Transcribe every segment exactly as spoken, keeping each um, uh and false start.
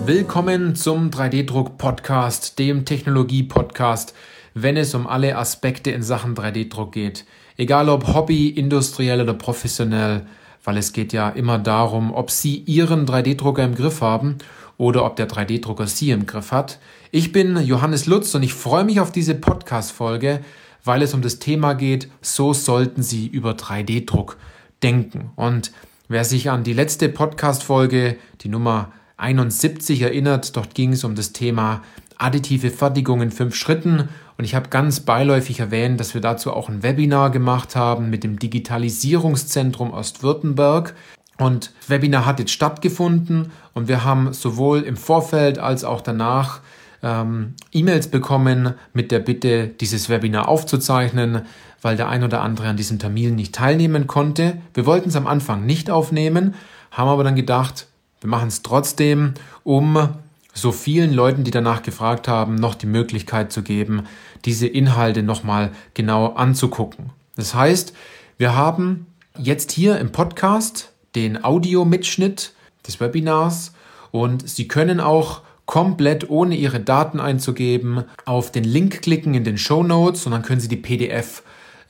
Willkommen zum drei D-Druck-Podcast, dem Technologie-Podcast, wenn es um alle Aspekte in Sachen drei D-Druck geht. Egal ob Hobby, industriell oder professionell, weil es geht ja immer darum, ob Sie Ihren drei D-Drucker im Griff haben oder ob der drei D-Drucker Sie im Griff hat. Ich bin Johannes Lutz und ich freue mich auf diese Podcast-Folge, weil es um das Thema geht, so sollten Sie über drei D-Druck denken. Und wer sich an die letzte Podcast-Folge, die Nummer einundsiebzig erinnert, dort ging es um das Thema additive Fertigung in fünf Schritten und ich habe ganz beiläufig erwähnt, dass wir dazu auch ein Webinar gemacht haben mit dem Digitalisierungszentrum Ostwürttemberg und das Webinar hat jetzt stattgefunden und wir haben sowohl im Vorfeld als auch danach ähm, E-Mails bekommen mit der Bitte, dieses Webinar aufzuzeichnen, weil der ein oder andere an diesem Termin nicht teilnehmen konnte. Wir wollten es am Anfang nicht aufnehmen, haben aber dann gedacht, wir machen es trotzdem, um so vielen Leuten, die danach gefragt haben, noch die Möglichkeit zu geben, diese Inhalte nochmal genau anzugucken. Das heißt, wir haben jetzt hier im Podcast den Audiomitschnitt des Webinars und Sie können auch komplett ohne Ihre Daten einzugeben auf den Link klicken in den Shownotes und dann können Sie die P D F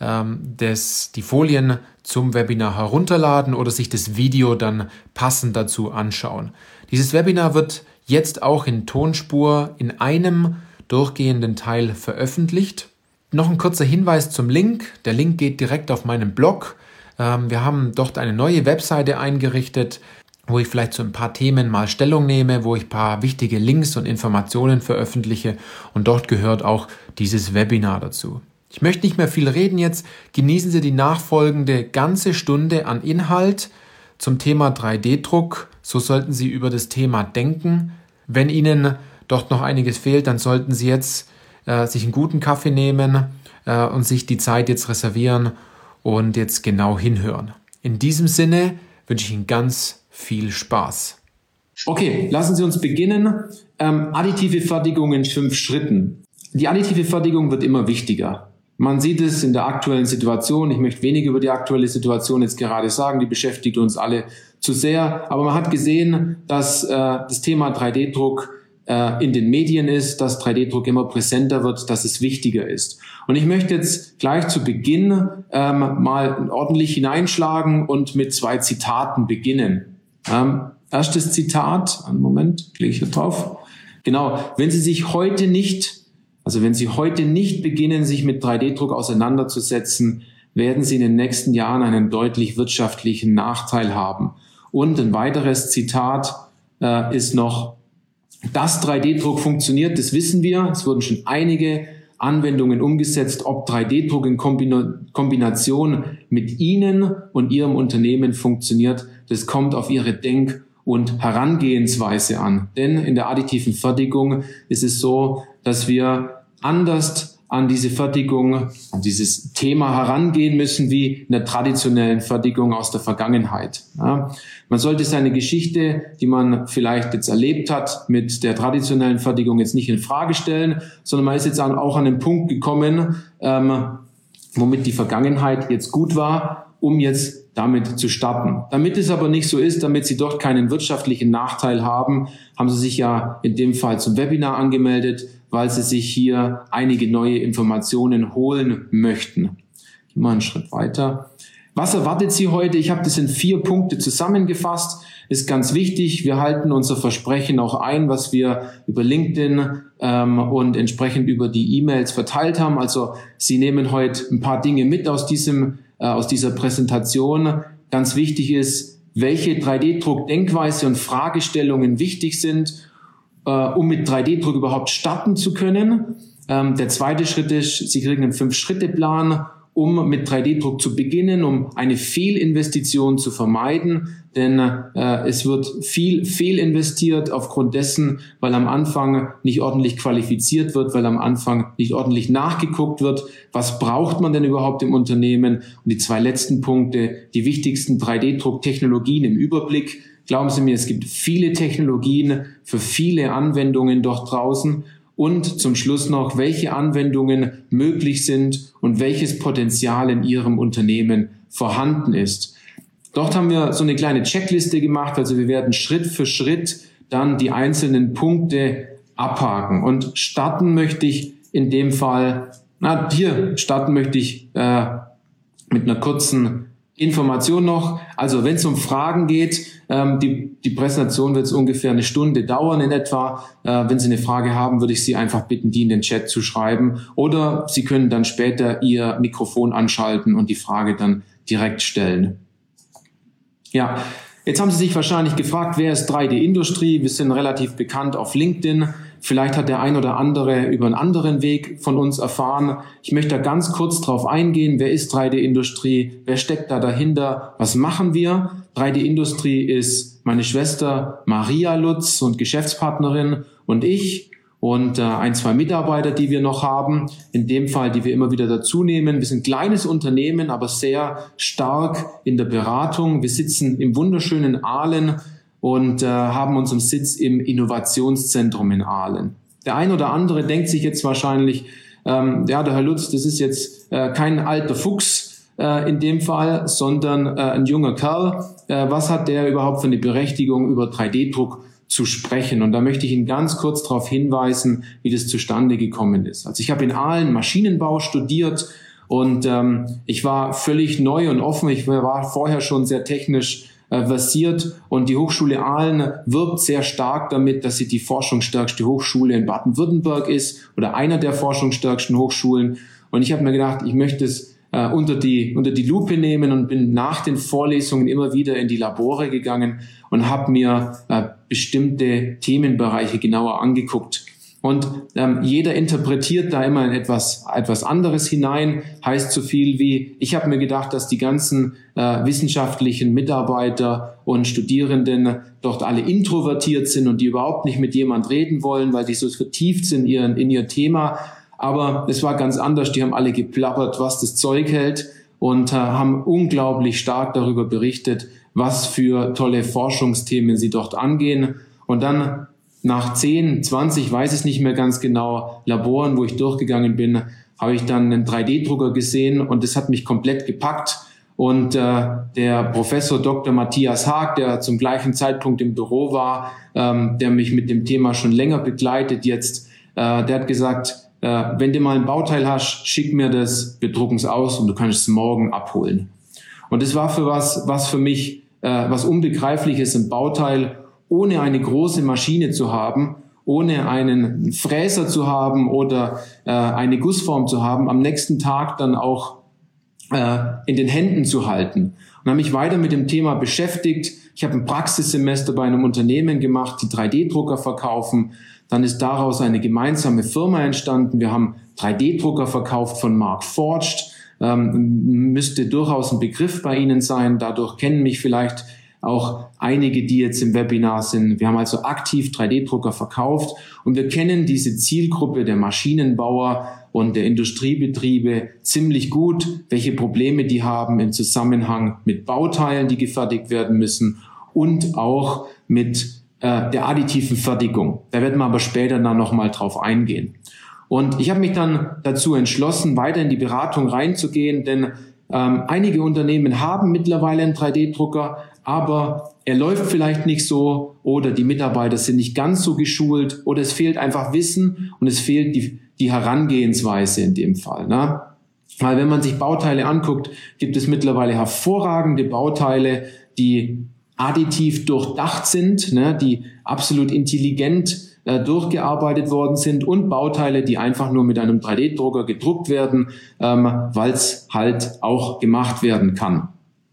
Des, die Folien zum Webinar herunterladen oder sich das Video dann passend dazu anschauen. Dieses Webinar wird jetzt auch in Tonspur in einem durchgehenden Teil veröffentlicht. Noch ein kurzer Hinweis zum Link. Der Link geht direkt auf meinen Blog. Wir haben dort eine neue Webseite eingerichtet, wo ich vielleicht zu ein paar Themen mal Stellung nehme, wo ich ein paar wichtige Links und Informationen veröffentliche und dort gehört auch dieses Webinar dazu. Ich möchte nicht mehr viel reden jetzt. Genießen Sie die nachfolgende ganze Stunde an Inhalt zum Thema drei D-Druck. So sollten Sie über das Thema denken. Wenn Ihnen dort noch einiges fehlt, dann sollten Sie jetzt äh, sich einen guten Kaffee nehmen äh, und sich die Zeit jetzt reservieren und jetzt genau hinhören. In diesem Sinne wünsche ich Ihnen ganz viel Spaß. Okay, lassen Sie uns beginnen. Ähm, additive Fertigung in fünf Schritten. Die additive Fertigung wird immer wichtiger. Man sieht es in der aktuellen Situation. Ich möchte wenig über die aktuelle Situation jetzt gerade sagen. Die beschäftigt uns alle zu sehr. Aber man hat gesehen, dass äh, das Thema drei D-Druck äh, in den Medien ist, dass drei D-Druck immer präsenter wird, dass es wichtiger ist. Und ich möchte jetzt gleich zu Beginn ähm, mal ordentlich hineinschlagen und mit zwei Zitaten beginnen. Ähm, erstes Zitat, einen Moment, klicke ich hier drauf. Genau, wenn Sie sich heute nicht Also wenn Sie heute nicht beginnen, sich mit drei D-Druck auseinanderzusetzen, werden Sie in den nächsten Jahren einen deutlich wirtschaftlichen Nachteil haben. Und ein weiteres Zitat äh, ist noch, dass drei D-Druck funktioniert, das wissen wir. Es wurden schon einige Anwendungen umgesetzt. Ob drei D-Druck in Kombina- Kombination mit Ihnen und Ihrem Unternehmen funktioniert, das kommt auf Ihre Denk- und Herangehensweise an. Denn in der additiven Fertigung ist es so, dass wir anders an diese Fertigung, an dieses Thema herangehen müssen wie in der traditionellen Fertigung aus der Vergangenheit. Ja, man sollte seine Geschichte, die man vielleicht jetzt erlebt hat, mit der traditionellen Fertigung jetzt nicht in Frage stellen, sondern man ist jetzt auch an den Punkt gekommen, ähm, womit die Vergangenheit jetzt gut war, um jetzt damit zu starten. Damit es aber nicht so ist, damit Sie dort keinen wirtschaftlichen Nachteil haben, haben Sie sich ja in dem Fall zum Webinar angemeldet, weil Sie sich hier einige neue Informationen holen möchten. Gehen wir einen Schritt weiter. Was erwartet Sie heute? Ich habe das in vier Punkte zusammengefasst. Ist ganz wichtig. Wir halten unser Versprechen auch ein, was wir über LinkedIn ähm, und entsprechend über die E-Mails verteilt haben. Also Sie nehmen heute ein paar Dinge mit aus diesem aus dieser Präsentation. Ganz wichtig ist, welche drei D-Druck-Denkweise und Fragestellungen wichtig sind, äh, um mit drei D-Druck überhaupt starten zu können. Ähm, der zweite Schritt ist, Sie kriegen einen Fünf-Schritte-Plan, um mit drei D-Druck zu beginnen, um eine Fehlinvestition zu vermeiden. Denn äh, es wird viel fehlinvestiert aufgrund dessen, weil am Anfang nicht ordentlich qualifiziert wird, weil am Anfang nicht ordentlich nachgeguckt wird. Was braucht man denn überhaupt im Unternehmen? Und die zwei letzten Punkte, die wichtigsten drei D-Druck-Technologien im Überblick. Glauben Sie mir, es gibt viele Technologien für viele Anwendungen dort draußen. Und zum Schluss noch, welche Anwendungen möglich sind und welches Potenzial in Ihrem Unternehmen vorhanden ist. Dort haben wir so eine kleine Checkliste gemacht, also wir werden Schritt für Schritt dann die einzelnen Punkte abhaken. Und starten möchte ich in dem Fall, na hier, starten möchte ich äh, mit einer kurzen Information noch. Also wenn es um Fragen geht, ähm, die, die Präsentation wird ungefähr eine Stunde dauern in etwa. Äh, wenn Sie eine Frage haben, würde ich Sie einfach bitten, die in den Chat zu schreiben. Oder Sie können dann später Ihr Mikrofon anschalten und die Frage dann direkt stellen. Ja, jetzt haben Sie sich wahrscheinlich gefragt, wer ist drei D Industrie? Wir sind relativ bekannt auf LinkedIn. Vielleicht hat der ein oder andere über einen anderen Weg von uns erfahren. Ich möchte da ganz kurz drauf eingehen. Wer ist drei D Industrie? Wer steckt da dahinter? Was machen wir? drei D Industrie ist meine Schwester Maria Lutz und Geschäftspartnerin und ich und äh, ein, zwei Mitarbeiter, die wir noch haben. In dem Fall, die wir immer wieder dazu nehmen. Wir sind ein kleines Unternehmen, aber sehr stark in der Beratung. Wir sitzen im wunderschönen Aalen und äh, haben unseren Sitz im Innovationszentrum in Aalen. Der ein oder andere denkt sich jetzt wahrscheinlich, ähm, ja, der Herr Lutz, das ist jetzt äh, kein alter Fuchs äh, in dem Fall, sondern äh, ein junger Kerl. Äh, was hat der überhaupt für eine Berechtigung, über drei D Druck zu sprechen? Und da möchte ich Ihnen ganz kurz darauf hinweisen, wie das zustande gekommen ist. Also ich habe in Aalen Maschinenbau studiert und ähm, ich war völlig neu und offen. Ich war vorher schon sehr technisch versiert und die Hochschule Aalen wirbt sehr stark damit, dass sie die forschungsstärkste Hochschule in Baden-Württemberg ist oder einer der forschungsstärksten Hochschulen. Und ich habe mir gedacht, ich möchte es äh, unter die unter die Lupe nehmen und bin nach den Vorlesungen immer wieder in die Labore gegangen und habe mir äh, bestimmte Themenbereiche genauer angeguckt. Und ähm, jeder interpretiert da immer in etwas etwas anderes hinein, heißt so viel wie, ich habe mir gedacht, dass die ganzen äh, wissenschaftlichen Mitarbeiter und Studierenden dort alle introvertiert sind und die überhaupt nicht mit jemand reden wollen, weil die so vertieft sind in ihr, in ihr Thema. Aber es war ganz anders, die haben alle geplappert, was das Zeug hält und äh, haben unglaublich stark darüber berichtet, was für tolle Forschungsthemen sie dort angehen. Und dann nach zehn, zwanzig, weiß ich nicht mehr ganz genau, Laboren, wo ich durchgegangen bin, habe ich dann einen drei D Drucker gesehen und das hat mich komplett gepackt. Und äh, der Professor Doktor Matthias Haag, der zum gleichen Zeitpunkt im Büro war, ähm, der mich mit dem Thema schon länger begleitet jetzt, äh, der hat gesagt, äh, wenn du mal ein Bauteil hast, schick mir das, wir drucken es aus und du kannst es morgen abholen. Und das war für was, was für mich, äh, was Unbegreifliches, ein Bauteil, ohne eine große Maschine zu haben, ohne einen Fräser zu haben oder äh, eine Gussform zu haben, am nächsten Tag dann auch äh, in den Händen zu halten. Und habe mich weiter mit dem Thema beschäftigt. Ich habe ein Praxissemester bei einem Unternehmen gemacht, die drei D Drucker verkaufen. Dann ist daraus eine gemeinsame Firma entstanden. Wir haben drei D Drucker verkauft von Markforged. Ähm, müsste durchaus ein Begriff bei Ihnen sein. Dadurch kennen mich vielleicht auch einige, die jetzt im Webinar sind. Wir haben also aktiv drei D Drucker verkauft und wir kennen diese Zielgruppe der Maschinenbauer und der Industriebetriebe ziemlich gut, welche Probleme die haben im Zusammenhang mit Bauteilen, die gefertigt werden müssen und auch mit äh, der additiven Fertigung. Da werden wir aber später dann nochmal drauf eingehen. Und ich habe mich dann dazu entschlossen, weiter in die Beratung reinzugehen, denn ähm, einige Unternehmen haben mittlerweile einen drei D Drucker, aber er läuft vielleicht nicht so oder die Mitarbeiter sind nicht ganz so geschult oder es fehlt einfach Wissen und es fehlt die, die Herangehensweise in dem Fall. Ne? Weil wenn man sich Bauteile anguckt, gibt es mittlerweile hervorragende Bauteile, die additiv durchdacht sind, ne? Die absolut intelligent äh, durchgearbeitet worden sind und Bauteile, die einfach nur mit einem drei D Drucker gedruckt werden, ähm, weil es halt auch gemacht werden kann.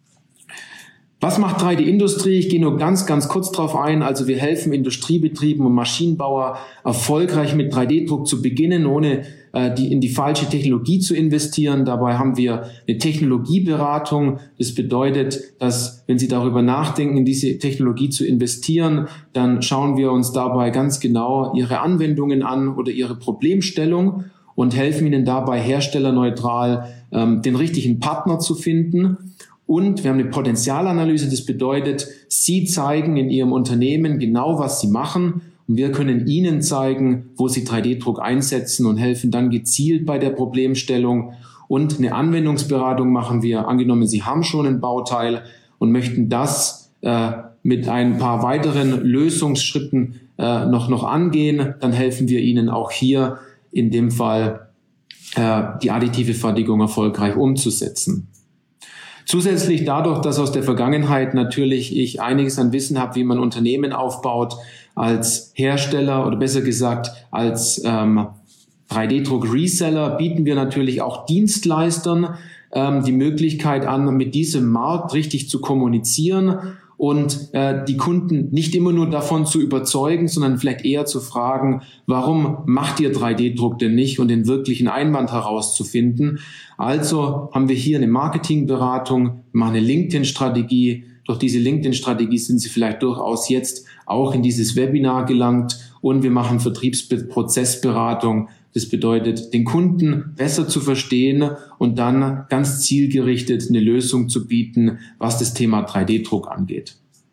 Was macht drei D Industrie? Ich gehe nur ganz, ganz kurz drauf ein. Also wir helfen Industriebetrieben und Maschinenbauer erfolgreich mit drei D Druck zu beginnen, ohne äh, die in die falsche Technologie zu investieren. Dabei haben wir eine Technologieberatung. Das bedeutet, dass wenn Sie darüber nachdenken, in diese Technologie zu investieren, dann schauen wir uns dabei ganz genau Ihre Anwendungen an oder Ihre Problemstellung und helfen Ihnen dabei, herstellerneutral ähm, den richtigen Partner zu finden. Und wir haben eine Potenzialanalyse, das bedeutet, Sie zeigen in Ihrem Unternehmen genau, was Sie machen und wir können Ihnen zeigen, wo Sie drei D Druck einsetzen und helfen dann gezielt bei der Problemstellung. Und eine Anwendungsberatung machen wir, angenommen, Sie haben schon ein Bauteil und möchten das äh, mit ein paar weiteren Lösungsschritten äh, noch, noch angehen, dann helfen wir Ihnen auch hier in dem Fall äh, die additive Fertigung erfolgreich umzusetzen. Zusätzlich dadurch, dass aus der Vergangenheit natürlich ich einiges an Wissen habe, wie man Unternehmen aufbaut, als Hersteller oder besser gesagt als ähm, drei D Druck Reseller bieten wir natürlich auch Dienstleistern ähm, die Möglichkeit an, mit diesem Markt richtig zu kommunizieren und äh, die Kunden nicht immer nur davon zu überzeugen, sondern vielleicht eher zu fragen, warum macht ihr drei D Druck denn nicht und den wirklichen Einwand herauszufinden. Also haben wir hier eine Marketingberatung, machen eine LinkedIn-Strategie. Durch diese LinkedIn-Strategie sind Sie vielleicht durchaus jetzt auch in dieses Webinar gelangt und wir machen Vertriebsprozessberatung. Das bedeutet, den Kunden besser zu verstehen und dann ganz zielgerichtet eine Lösung zu bieten, was das Thema drei D Druck angeht.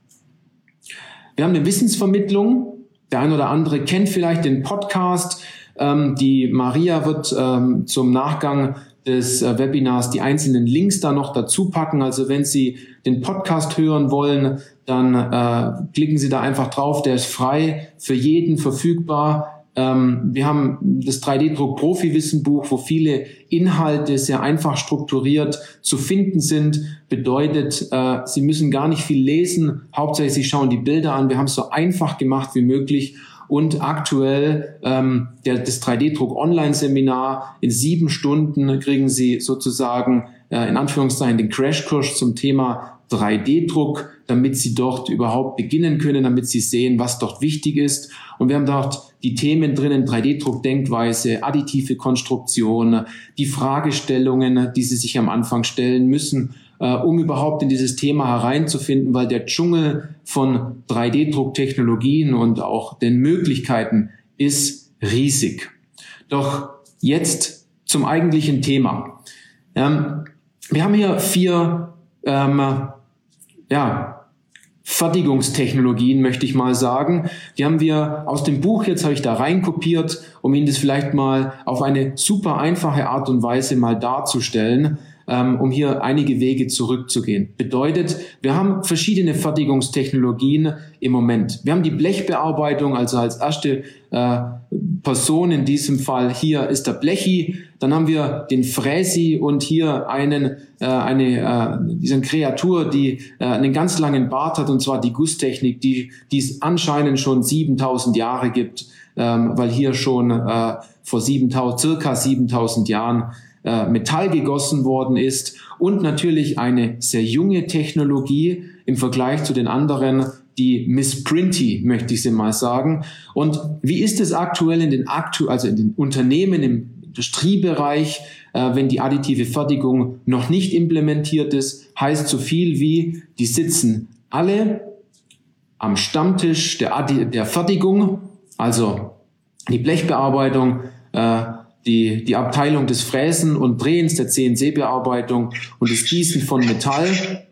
Wir haben eine Wissensvermittlung. Der ein oder andere kennt vielleicht den Podcast. Ähm, die Maria wird ähm, zum Nachgang des äh, Webinars die einzelnen Links da noch dazu packen. Also wenn Sie den Podcast hören wollen, dann äh, klicken Sie da einfach drauf. Der ist frei, für jeden verfügbar. Ähm, wir haben das drei D Druck Profi-Wissenbuch, wo viele Inhalte sehr einfach strukturiert zu finden sind. Bedeutet, äh, Sie müssen gar nicht viel lesen. Hauptsächlich Sie schauen die Bilder an. Wir haben es so einfach gemacht wie möglich. Und aktuell ähm, der, das drei D Druck Online-Seminar in sieben Stunden kriegen Sie sozusagen äh, in Anführungszeichen den Crashkurs zum Thema drei D Druck, damit Sie dort überhaupt beginnen können, damit Sie sehen, was dort wichtig ist. Und wir haben dort die Themen drinnen, drei D Druck Denkweise, additive Konstruktion, die Fragestellungen, die Sie sich am Anfang stellen müssen, äh, um überhaupt in dieses Thema hereinzufinden, weil der Dschungel von drei D Druck Technologien und auch den Möglichkeiten ist riesig. Doch jetzt zum eigentlichen Thema. Ähm, wir haben hier vier ähm, ja, Fertigungstechnologien, möchte ich mal sagen. Die haben wir aus dem Buch, jetzt habe ich da reinkopiert, um Ihnen das vielleicht mal auf eine super einfache Art und Weise mal darzustellen, ähm, um hier einige Wege zurückzugehen. Bedeutet, wir haben verschiedene Fertigungstechnologien im Moment. Wir haben die Blechbearbeitung, also als erste äh, Person in diesem Fall hier ist der Blechi. Dann haben wir den Fräsi und hier einen, äh, eine, äh, diese Kreatur, die äh, einen ganz langen Bart hat, und zwar die Gusstechnik, die, die es anscheinend schon siebentausend Jahre gibt, ähm, weil hier schon äh, vor siebentausend, circa siebentausend Jahren äh, Metall gegossen worden ist. Und natürlich eine sehr junge Technologie im Vergleich zu den anderen, die Miss Printy, möchte ich sie mal sagen. Und wie ist es aktuell in den aktu also in den Unternehmen im Industriebereich, äh, wenn die additive Fertigung noch nicht implementiert ist? Heißt so viel wie, die sitzen alle am Stammtisch der, Addi der Fertigung, also die Blechbearbeitung, äh, die, die Abteilung des Fräsen und Drehens, der C N C-Bearbeitung und das Gießen von Metall.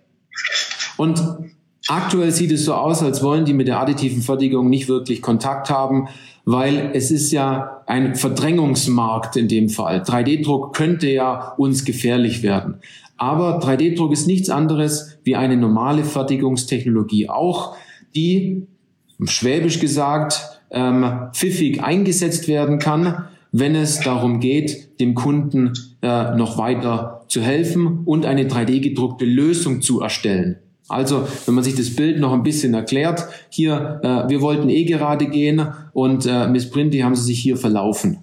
Und aktuell sieht es so aus, als wollen die mit der additiven Fertigung nicht wirklich Kontakt haben, weil es ist ja ein Verdrängungsmarkt in dem Fall. drei D Druck könnte ja uns gefährlich werden. Aber drei D Druck ist nichts anderes wie eine normale Fertigungstechnologie auch, die, schwäbisch gesagt, ähm, pfiffig eingesetzt werden kann, wenn es darum geht, dem Kunden äh, noch weiter zu helfen und eine drei D gedruckte Lösung zu erstellen. Also, wenn man sich das Bild noch ein bisschen erklärt, hier, äh, wir wollten eh gerade gehen und äh, Miss Printy haben sie sich hier verlaufen.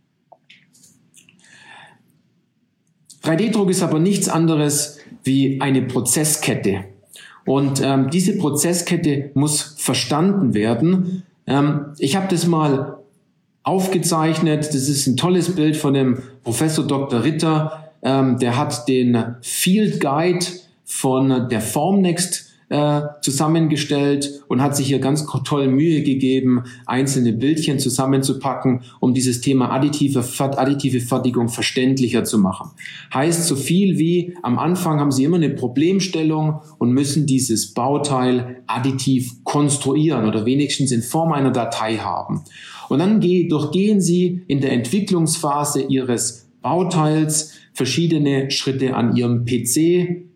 drei D Druck ist aber nichts anderes wie eine Prozesskette. Und ähm, diese Prozesskette muss verstanden werden. Ähm, ich habe das mal aufgezeichnet. Das ist ein tolles Bild von dem Professor Doktor Ritter. Ähm, der hat den Field Guide von der Formnext äh, zusammengestellt und hat sich hier ganz toll Mühe gegeben, einzelne Bildchen zusammenzupacken, um dieses Thema additive, additive Fertigung verständlicher zu machen. Heißt so viel wie, am Anfang haben Sie immer eine Problemstellung und müssen dieses Bauteil additiv konstruieren oder wenigstens in Form einer Datei haben. Und dann durchgehen Sie in der Entwicklungsphase Ihres Bauteils verschiedene Schritte an Ihrem P C,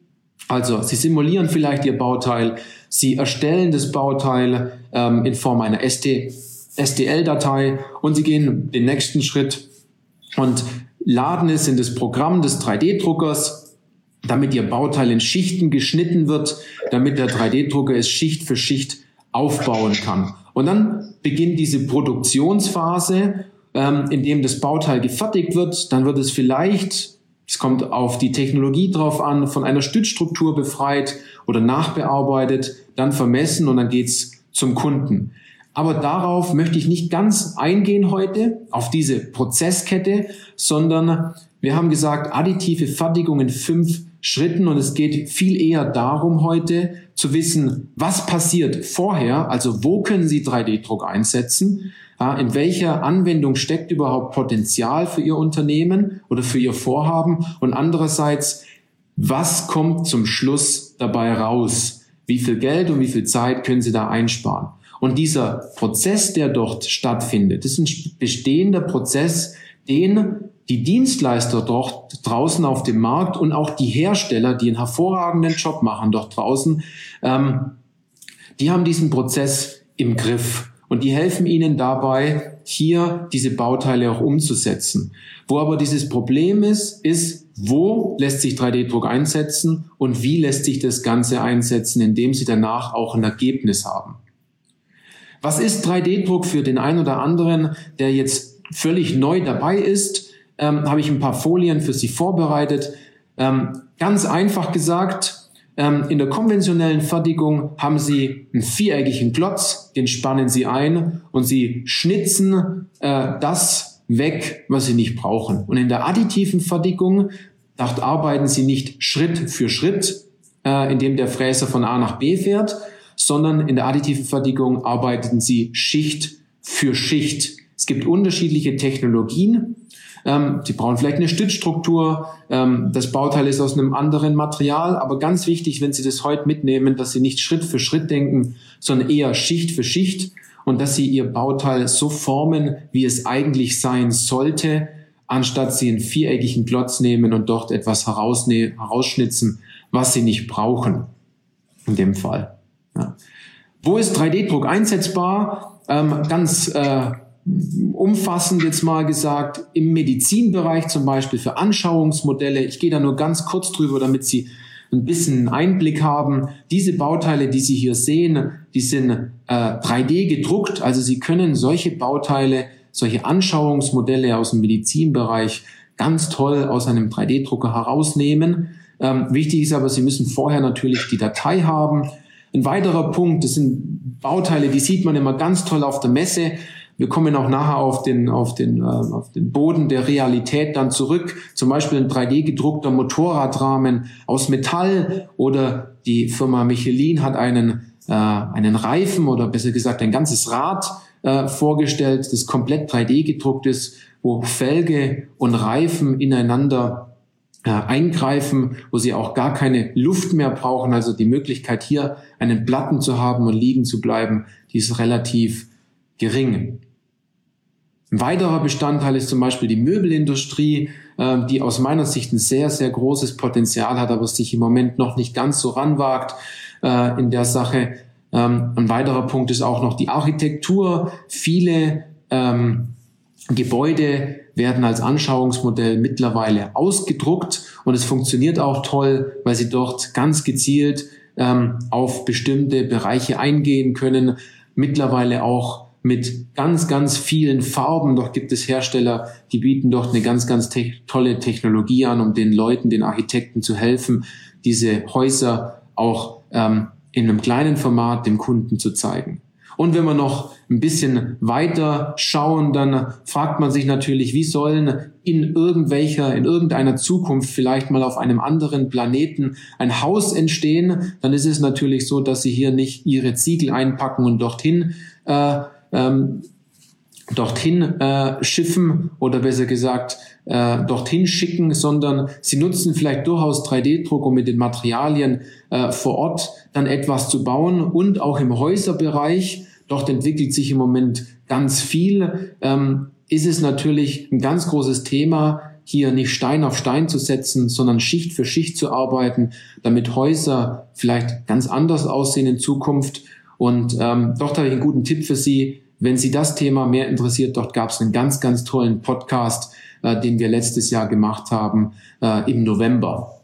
Also Sie simulieren vielleicht Ihr Bauteil, Sie erstellen das Bauteil ähm, in Form einer S T L-Datei und Sie gehen den nächsten Schritt und laden es in das Programm des drei D Druckers, damit Ihr Bauteil in Schichten geschnitten wird, damit der drei D Drucker es Schicht für Schicht aufbauen kann. Und dann beginnt diese Produktionsphase, ähm, in dem das Bauteil gefertigt wird. Dann wird es vielleicht, es kommt auf die Technologie drauf an, von einer Stützstruktur befreit oder nachbearbeitet, dann vermessen und dann geht's zum Kunden. Aber darauf möchte ich nicht ganz eingehen heute, auf diese Prozesskette, sondern wir haben gesagt, additive Fertigung in fünf Schritten und es geht viel eher darum heute zu wissen, was passiert vorher, also wo können Sie drei D Druck einsetzen, ja, in welcher Anwendung steckt überhaupt Potenzial für Ihr Unternehmen oder für Ihr Vorhaben und andererseits, was kommt zum Schluss dabei raus, wie viel Geld und wie viel Zeit können Sie da einsparen. Und dieser Prozess, der dort stattfindet, ist ein bestehender Prozess, den die Dienstleister dort draußen auf dem Markt und auch die Hersteller, die einen hervorragenden Job machen dort draußen, ähm, die haben diesen Prozess im Griff und die helfen Ihnen dabei, hier diese Bauteile auch umzusetzen. Wo aber dieses Problem ist, ist, wo lässt sich drei D Druck einsetzen und wie lässt sich das Ganze einsetzen, indem Sie danach auch ein Ergebnis haben. Was ist drei D Druck für den einen oder anderen, der jetzt völlig neu dabei ist? Ähm, habe ich ein paar Folien für Sie vorbereitet. Ähm, ganz einfach gesagt, ähm, in der konventionellen Fertigung haben Sie einen viereckigen Klotz, den spannen Sie ein und Sie schnitzen äh, das weg, was Sie nicht brauchen. Und in der additiven Fertigung, dort arbeiten Sie nicht Schritt für Schritt, äh, indem der Fräser von A nach B fährt, sondern in der additiven Fertigung arbeiten Sie Schicht für Schicht. Es gibt unterschiedliche Technologien. Ähm, Sie brauchen vielleicht eine Stützstruktur. Ähm, das Bauteil ist aus einem anderen Material. Aber ganz wichtig, wenn Sie das heute mitnehmen, dass Sie nicht Schritt für Schritt denken, sondern eher Schicht für Schicht und dass Sie Ihr Bauteil so formen, wie es eigentlich sein sollte, anstatt Sie einen viereckigen Klotz nehmen und dort etwas herausne- herausschnitzen, was Sie nicht brauchen. In dem Fall. Ja. Wo ist drei D Druck einsetzbar? Ähm, ganz äh, umfassend jetzt mal gesagt, im Medizinbereich zum Beispiel für Anschauungsmodelle. Ich gehe da nur ganz kurz drüber, damit Sie ein bisschen Einblick haben. Diese Bauteile, die Sie hier sehen, die sind äh, drei D gedruckt. Also Sie können solche Bauteile, solche Anschauungsmodelle aus dem Medizinbereich ganz toll aus einem drei D Drucker herausnehmen. Ähm, wichtig ist aber, Sie müssen vorher natürlich die Datei haben. Ein weiterer Punkt, das sind Bauteile, die sieht man immer ganz toll auf der Messe. Wir kommen auch nachher auf den, auf den, äh, auf den Boden der Realität dann zurück. Zum Beispiel ein drei D gedruckter Motorradrahmen aus Metall oder die Firma Michelin hat einen, äh, einen Reifen oder besser gesagt ein ganzes Rad äh, vorgestellt, das komplett drei D gedruckt ist, wo Felge und Reifen ineinander äh, eingreifen, wo sie auch gar keine Luft mehr brauchen. Also die Möglichkeit hier einen Platten zu haben und liegen zu bleiben, die ist relativ gering. Ein weiterer Bestandteil ist zum Beispiel die Möbelindustrie, äh, die aus meiner Sicht ein sehr, sehr großes Potenzial hat, aber sich im Moment noch nicht ganz so ranwagt äh, in der Sache. Ähm, ein weiterer Punkt ist auch noch die Architektur. Viele ähm, Gebäude werden als Anschauungsmodell mittlerweile ausgedruckt und es funktioniert auch toll, weil sie dort ganz gezielt ähm, auf bestimmte Bereiche eingehen können. Mittlerweile auch mit ganz, ganz vielen Farben. Doch gibt es Hersteller, die bieten dort eine ganz, ganz te- tolle Technologie an, um den Leuten, den Architekten zu helfen, diese Häuser auch ähm, in einem kleinen Format dem Kunden zu zeigen. Und wenn wir noch ein bisschen weiter schauen, dann fragt man sich natürlich, wie sollen in irgendwelcher, in irgendeiner Zukunft vielleicht mal auf einem anderen Planeten ein Haus entstehen? Dann ist es natürlich so, dass sie hier nicht ihre Ziegel einpacken und dorthin äh, ähm, dorthin äh, schiffen oder besser gesagt äh, dorthin schicken, sondern sie nutzen vielleicht durchaus drei D Druck, um mit den Materialien äh, vor Ort dann etwas zu bauen und auch im Häuserbereich. Dort entwickelt sich im Moment ganz viel. Ähm, ist es natürlich ein ganz großes Thema, hier nicht Stein auf Stein zu setzen, sondern Schicht für Schicht zu arbeiten, damit Häuser vielleicht ganz anders aussehen in Zukunft. Und ähm, dort habe ich einen guten Tipp für Sie. Wenn Sie das Thema mehr interessiert, dort gab es einen ganz, ganz tollen Podcast, äh, den wir letztes Jahr gemacht haben, äh, im November.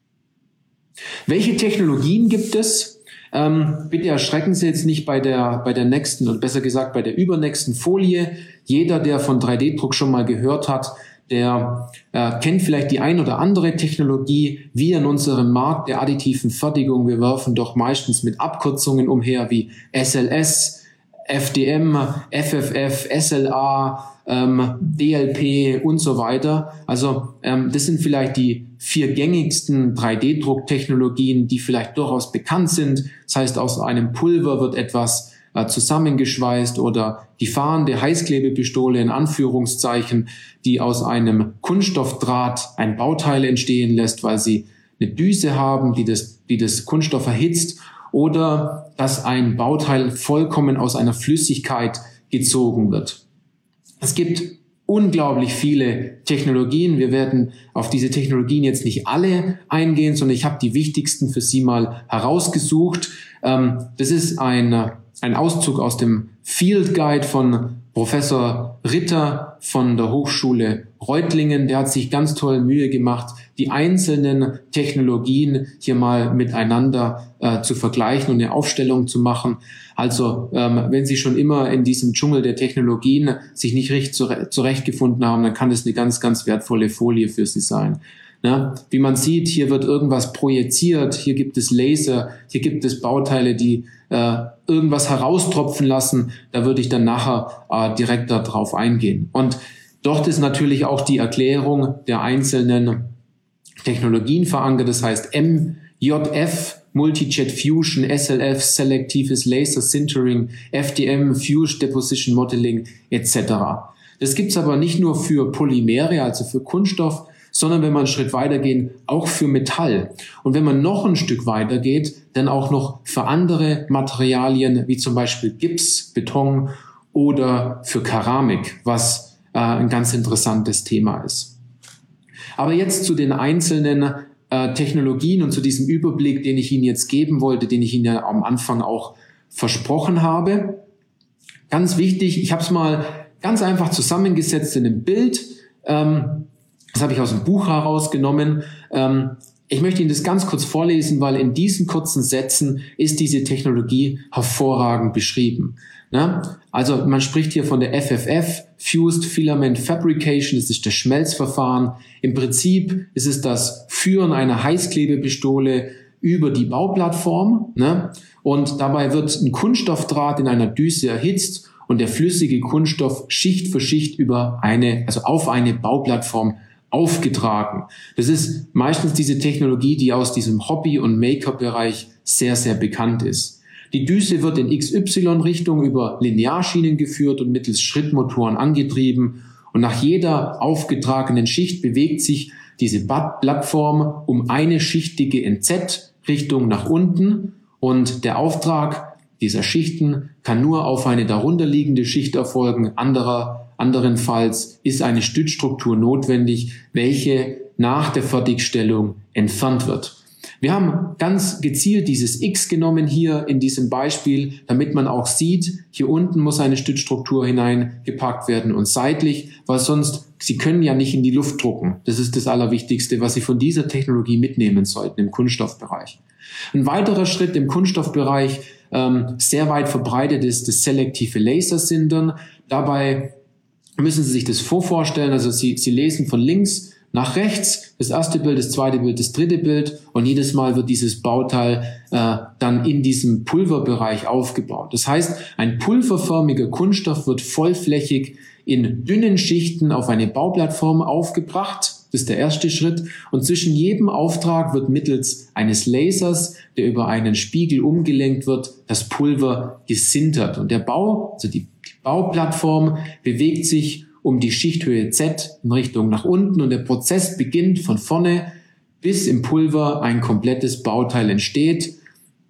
Welche Technologien gibt es? Ähm, bitte erschrecken Sie jetzt nicht bei der, bei der nächsten, oder besser gesagt bei der übernächsten Folie. Jeder, der von drei D Druck schon mal gehört hat, der äh, kennt vielleicht die ein oder andere Technologie. Wir in unserem Markt der additiven Fertigung, wir werfen doch meistens mit Abkürzungen umher wie S L S, F D M, F F F, S L A, ähm, D L P und so weiter. Also ähm, das sind vielleicht die vier gängigsten drei D Drucktechnologien, die vielleicht durchaus bekannt sind. Das heißt, aus einem Pulver wird etwas äh, zusammengeschweißt oder die fahrende Heißklebepistole in Anführungszeichen, die aus einem Kunststoffdraht ein Bauteil entstehen lässt, weil sie eine Düse haben, die das, die das Kunststoff erhitzt, oder dass ein Bauteil vollkommen aus einer Flüssigkeit gezogen wird. Es gibt unglaublich viele Technologien. Wir werden auf diese Technologien jetzt nicht alle eingehen, sondern ich habe die wichtigsten für Sie mal herausgesucht. Ähm, das ist ein, ein Auszug aus dem Field Guide von Professor Ritter von der Hochschule Reutlingen. Der hat sich ganz toll Mühe gemacht, die einzelnen Technologien hier mal miteinander äh, zu vergleichen und eine Aufstellung zu machen. Also ähm, wenn Sie schon immer in diesem Dschungel der Technologien sich nicht richtig zure- zurechtgefunden haben, dann kann das eine ganz, ganz wertvolle Folie für Sie sein. Ja, wie man sieht, hier wird irgendwas projiziert, hier gibt es Laser, hier gibt es Bauteile, die äh, irgendwas heraustropfen lassen. Da würde ich dann nachher äh, direkt darauf eingehen. Und dort ist natürlich auch die Erklärung der einzelnen Technologien verankert. Das heißt M J F, Multi-Jet Fusion, S L F, Selectives Laser Sintering, F D M, Fused Deposition Modeling et cetera. Das gibt's aber nicht nur für Polymere, also für Kunststoff, sondern wenn man einen Schritt weitergehen, auch für Metall. Und wenn man noch ein Stück weitergeht, dann auch noch für andere Materialien, wie zum Beispiel Gips, Beton oder für Keramik, was äh, ein ganz interessantes Thema ist. Aber jetzt zu den einzelnen äh, Technologien und zu diesem Überblick, den ich Ihnen jetzt geben wollte, den ich Ihnen ja am Anfang auch versprochen habe. Ganz wichtig, ich habe es mal ganz einfach zusammengesetzt in einem Bild. Ähm, Das habe ich aus dem Buch herausgenommen. Ähm, ich möchte Ihnen das ganz kurz vorlesen, weil in diesen kurzen Sätzen ist diese Technologie hervorragend beschrieben. Ne? Also man spricht hier von der F F F, Fused Filament Fabrication, das ist das Schmelzverfahren. Im Prinzip ist es das Führen einer Heißklebepistole über die Bauplattform. Ne? Und dabei wird ein Kunststoffdraht in einer Düse erhitzt und der flüssige Kunststoff Schicht für Schicht über eine, also auf eine Bauplattform aufgetragen. Das ist meistens diese Technologie, die aus diesem Hobby- und Maker-Bereich sehr, sehr bekannt ist. Die Düse wird in X Y-Richtung über Linearschienen geführt und mittels Schrittmotoren angetrieben. Und nach jeder aufgetragenen Schicht bewegt sich diese Plattform um eine schichtige in Z-Richtung nach unten. Und der Auftrag dieser Schichten kann nur auf eine darunterliegende Schicht erfolgen. Anderer Anderenfalls ist eine Stützstruktur notwendig, welche nach der Fertigstellung entfernt wird. Wir haben ganz gezielt dieses X genommen hier in diesem Beispiel, damit man auch sieht, hier unten muss eine Stützstruktur hineingepackt werden und seitlich, weil sonst, Sie können ja nicht in die Luft drucken. Das ist das Allerwichtigste, was Sie von dieser Technologie mitnehmen sollten im Kunststoffbereich. Ein weiterer Schritt im Kunststoffbereich, ähm, sehr weit verbreitet ist das selektive Lasersintern. Dabei müssen Sie sich das vorstellen, also Sie, Sie lesen von links nach rechts, das erste Bild, das zweite Bild, das dritte Bild und jedes Mal wird dieses Bauteil äh, dann in diesem Pulverbereich aufgebaut. Das heißt, ein pulverförmiger Kunststoff wird vollflächig in dünnen Schichten auf eine Bauplattform aufgebracht. Das ist der erste Schritt. Und zwischen jedem Auftrag wird mittels eines Lasers, der über einen Spiegel umgelenkt wird, das Pulver gesintert. Und der Bau, also die, die Bauplattform, bewegt sich um die Schichthöhe Z in Richtung nach unten. Und der Prozess beginnt von vorne, bis im Pulver ein komplettes Bauteil entsteht.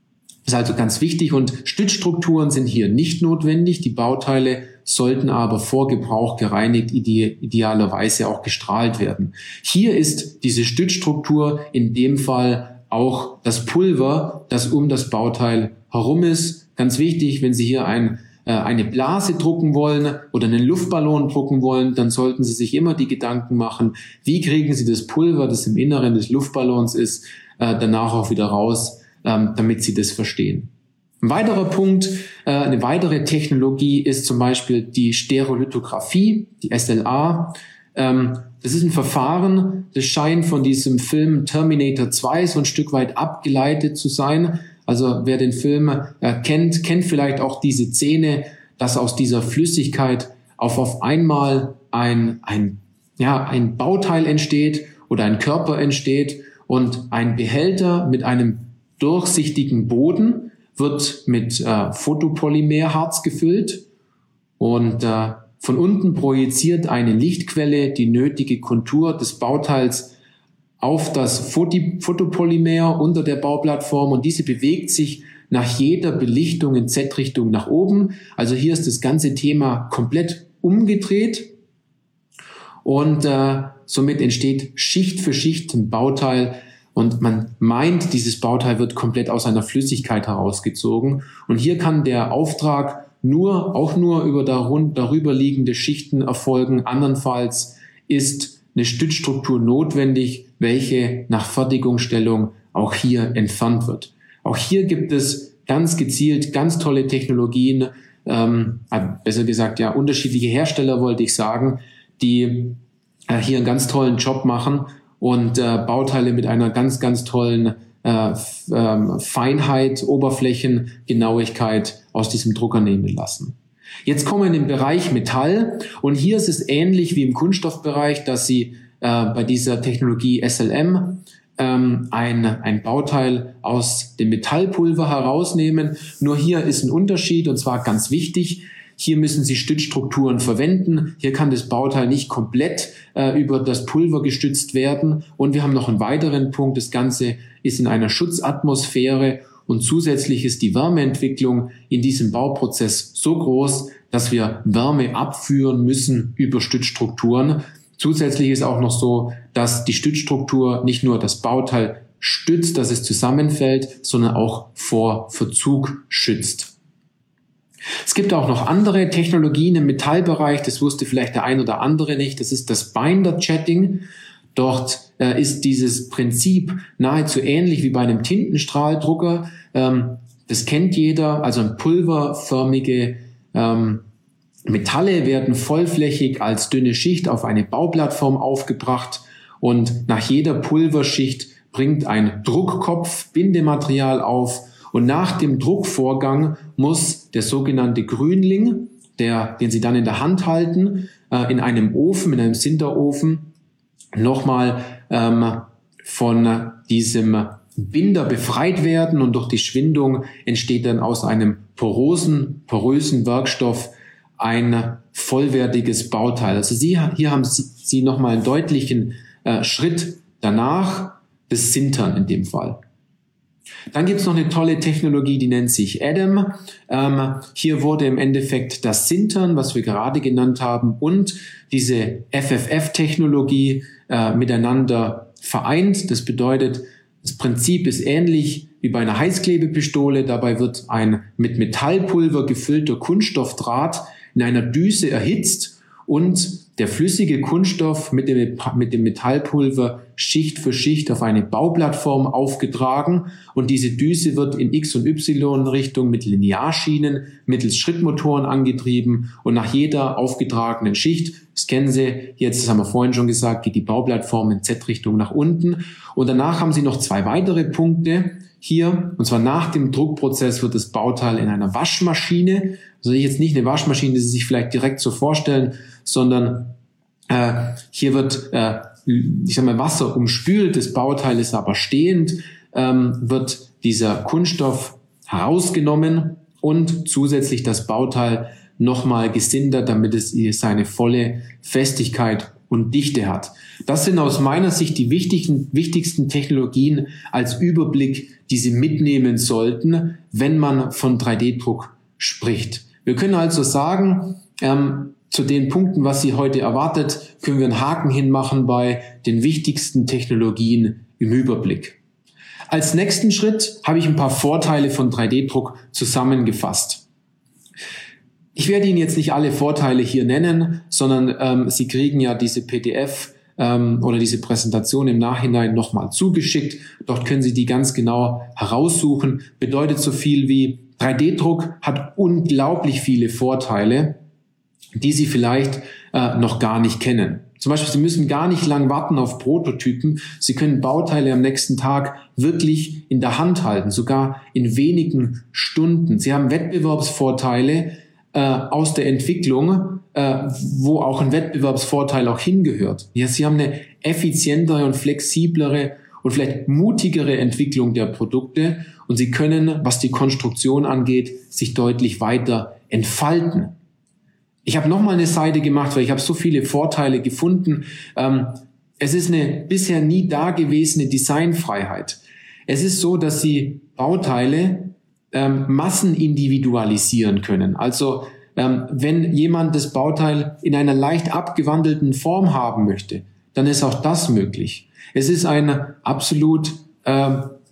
Das ist also ganz wichtig und Stützstrukturen sind hier nicht notwendig. Die Bauteile sollten aber vor Gebrauch gereinigt, ide- idealerweise auch gestrahlt werden. Hier ist diese Stützstruktur in dem Fall auch das Pulver, das um das Bauteil herum ist. Ganz wichtig, wenn Sie hier ein, äh, eine Blase drucken wollen oder einen Luftballon drucken wollen, dann sollten Sie sich immer die Gedanken machen, wie kriegen Sie das Pulver, das im Inneren des Luftballons ist, äh, danach auch wieder raus, ähm, damit Sie das verstehen. Ein weiterer Punkt, äh, eine weitere Technologie ist zum Beispiel die Stereolithografie, die S L A. Ähm, das ist ein Verfahren, das scheint von diesem Film Terminator zwei so ein Stück weit abgeleitet zu sein. Also wer den Film äh, kennt, kennt vielleicht auch diese Szene, dass aus dieser Flüssigkeit auf, auf einmal ein, ein, ja, ein Bauteil entsteht oder ein Körper entsteht und ein Behälter mit einem durchsichtigen Boden wird mit äh, Photopolymerharz gefüllt und äh, von unten projiziert eine Lichtquelle die nötige Kontur des Bauteils auf das Photi- Photopolymer unter der Bauplattform und diese bewegt sich nach jeder Belichtung in Z-Richtung nach oben. Also hier ist das ganze Thema komplett umgedreht und äh, somit entsteht Schicht für Schicht ein Bauteil und man meint, dieses Bauteil wird komplett aus einer Flüssigkeit herausgezogen und hier kann der Auftrag nur, auch nur über darüber liegende Schichten erfolgen. Andernfalls ist eine Stützstruktur notwendig, welche nach Fertigungsstellung auch hier entfernt wird. Auch hier gibt es ganz gezielt ganz tolle Technologien, ähm, besser gesagt ja unterschiedliche Hersteller wollte ich sagen, die äh, hier einen ganz tollen Job machen und äh, Bauteile mit einer ganz, ganz tollen äh, äh, Feinheit, Oberflächengenauigkeit aus diesem Drucker nehmen lassen. Jetzt kommen wir in den Bereich Metall und hier ist es ähnlich wie im Kunststoffbereich, dass Sie äh, bei dieser Technologie S L M ähm, ein, ein Bauteil aus dem Metallpulver herausnehmen. Nur hier ist ein Unterschied und zwar ganz wichtig. Hier müssen Sie Stützstrukturen verwenden. Hier kann das Bauteil nicht komplett äh, über das Pulver gestützt werden. Und wir haben noch einen weiteren Punkt. Das Ganze ist in einer Schutzatmosphäre und zusätzlich ist die Wärmeentwicklung in diesem Bauprozess so groß, dass wir Wärme abführen müssen über Stützstrukturen. Zusätzlich ist auch noch so, dass die Stützstruktur nicht nur das Bauteil stützt, dass es zusammenfällt, sondern auch vor Verzug schützt. Es gibt auch noch andere Technologien im Metallbereich, das wusste vielleicht der ein oder andere nicht, das ist das Binder-Jetting. Dort äh, ist dieses Prinzip nahezu ähnlich wie bei einem Tintenstrahldrucker. Ähm, das kennt jeder, also ein pulverförmige ähm, Metalle werden vollflächig als dünne Schicht auf eine Bauplattform aufgebracht und nach jeder Pulverschicht bringt ein Druckkopf Bindematerial auf und nach dem Druckvorgang muss der sogenannte Grünling, der, den Sie dann in der Hand halten, äh, in einem Ofen, in einem Sinterofen, nochmal ähm, von diesem Binder befreit werden und durch die Schwindung entsteht dann aus einem porosen, porösen Werkstoff ein vollwertiges Bauteil. Also Sie, hier haben Sie, Sie nochmal einen deutlichen äh, Schritt danach, das Sintern in dem Fall. Dann gibt es noch eine tolle Technologie, die nennt sich A D A M. Ähm, hier wurde im Endeffekt das Sintern, was wir gerade genannt haben, und diese F F F-Technologie äh, miteinander vereint. Das bedeutet, das Prinzip ist ähnlich wie bei einer Heißklebepistole. Dabei wird ein mit Metallpulver gefüllter Kunststoffdraht in einer Düse erhitzt und der flüssige Kunststoff mit dem, mit dem Metallpulver Schicht für Schicht auf eine Bauplattform aufgetragen und diese Düse wird in X- und Y-Richtung mit Linearschienen mittels Schrittmotoren angetrieben und nach jeder aufgetragenen Schicht, das kennen Sie jetzt, das haben wir vorhin schon gesagt, geht die Bauplattform in Z-Richtung nach unten und danach haben Sie noch zwei weitere Punkte hier und zwar nach dem Druckprozess wird das Bauteil in einer Waschmaschine, also jetzt nicht eine Waschmaschine, die Sie sich vielleicht direkt so vorstellen, sondern äh, hier wird äh, ich sag mal, Wasser umspült, das Bauteil ist aber stehend, ähm, wird dieser Kunststoff herausgenommen und zusätzlich das Bauteil nochmal gesintert, damit es seine volle Festigkeit und Dichte hat. Das sind aus meiner Sicht die wichtigen, wichtigsten Technologien als Überblick, die Sie mitnehmen sollten, wenn man von drei D Druck spricht. Wir können also sagen, ähm, zu den Punkten, was Sie heute erwartet, können wir einen Haken hinmachen bei den wichtigsten Technologien im Überblick. Als nächsten Schritt habe ich ein paar Vorteile von drei D Druck zusammengefasst. Ich werde Ihnen jetzt nicht alle Vorteile hier nennen, sondern ähm, Sie kriegen ja diese P D F ähm, oder diese Präsentation im Nachhinein nochmal zugeschickt. Dort können Sie die ganz genau heraussuchen. Bedeutet so viel wie drei D Druck hat unglaublich viele Vorteile, die Sie vielleicht äh, noch gar nicht kennen. Zum Beispiel, Sie müssen gar nicht lang warten auf Prototypen. Sie können Bauteile am nächsten Tag wirklich in der Hand halten, sogar in wenigen Stunden. Sie haben Wettbewerbsvorteile äh, aus der Entwicklung, äh, wo auch ein Wettbewerbsvorteil auch hingehört. Ja, Sie haben eine effizientere und flexiblere und vielleicht mutigere Entwicklung der Produkte und Sie können, was die Konstruktion angeht, sich deutlich weiter entfalten. Ich habe nochmal eine Seite gemacht, weil ich habe so viele Vorteile gefunden. Ähm, es ist eine bisher nie dagewesene Designfreiheit. Es ist so, dass Sie Bauteile ähm, massenindividualisieren können. Also ähm, wenn jemand das Bauteil in einer leicht abgewandelten Form haben möchte, dann ist auch das möglich. Es ist ein absolut äh,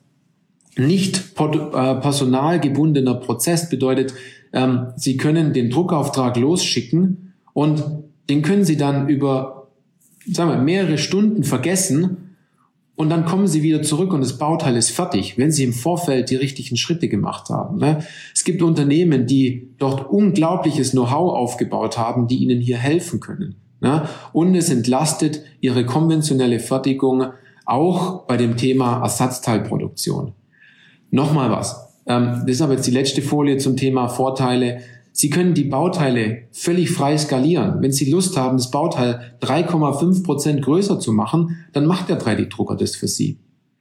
nicht personalgebundener Prozess, bedeutet, ähm, Sie können den Druckauftrag losschicken und den können Sie dann über, sagen wir, mehrere Stunden vergessen und dann kommen Sie wieder zurück und das Bauteil ist fertig, wenn Sie im Vorfeld die richtigen Schritte gemacht haben. Ne? Es gibt Unternehmen, die dort unglaubliches Know-how aufgebaut haben, die Ihnen hier helfen können. Ne? Und es entlastet Ihre konventionelle Fertigung auch bei dem Thema Ersatzteilproduktion. Nochmal was. Ähm, das ist aber jetzt die letzte Folie zum Thema Vorteile. Sie können die Bauteile völlig frei skalieren. Wenn Sie Lust haben, das Bauteil drei Komma fünf Prozent größer zu machen, dann macht der drei D Drucker das für Sie.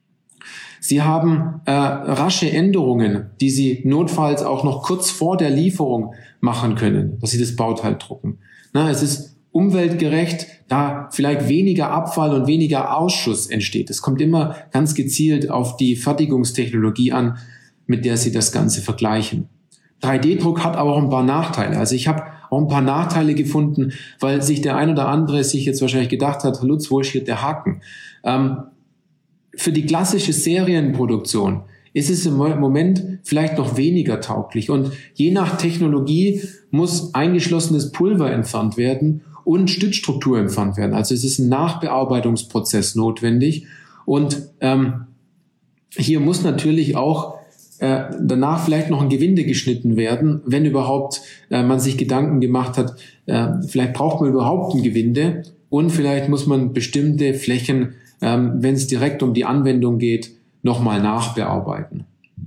Sie haben äh, rasche Änderungen, die Sie notfalls auch noch kurz vor der Lieferung machen können, dass Sie das Bauteil drucken. Na, es ist umweltgerecht, da vielleicht weniger Abfall und weniger Ausschuss entsteht. Es kommt immer ganz gezielt auf die Fertigungstechnologie an, mit der Sie das Ganze vergleichen. drei D Druck hat aber auch ein paar Nachteile. Also ich habe auch ein paar Nachteile gefunden, weil sich der ein oder andere sich jetzt wahrscheinlich gedacht hat, Lutz, wo ist hier der Haken? Ähm, für die klassische Serienproduktion ist es im Moment vielleicht noch weniger tauglich. Und je nach Technologie muss eingeschlossenes Pulver entfernt werden und Stützstruktur entfernt werden. Also es ist ein Nachbearbeitungsprozess notwendig. Und ähm, hier muss natürlich auch äh, danach vielleicht noch ein Gewinde geschnitten werden, wenn überhaupt äh, man sich Gedanken gemacht hat, äh, vielleicht braucht man überhaupt ein Gewinde und vielleicht muss man bestimmte Flächen, ähm, wenn es direkt um die Anwendung geht, nochmal nachbearbeiten.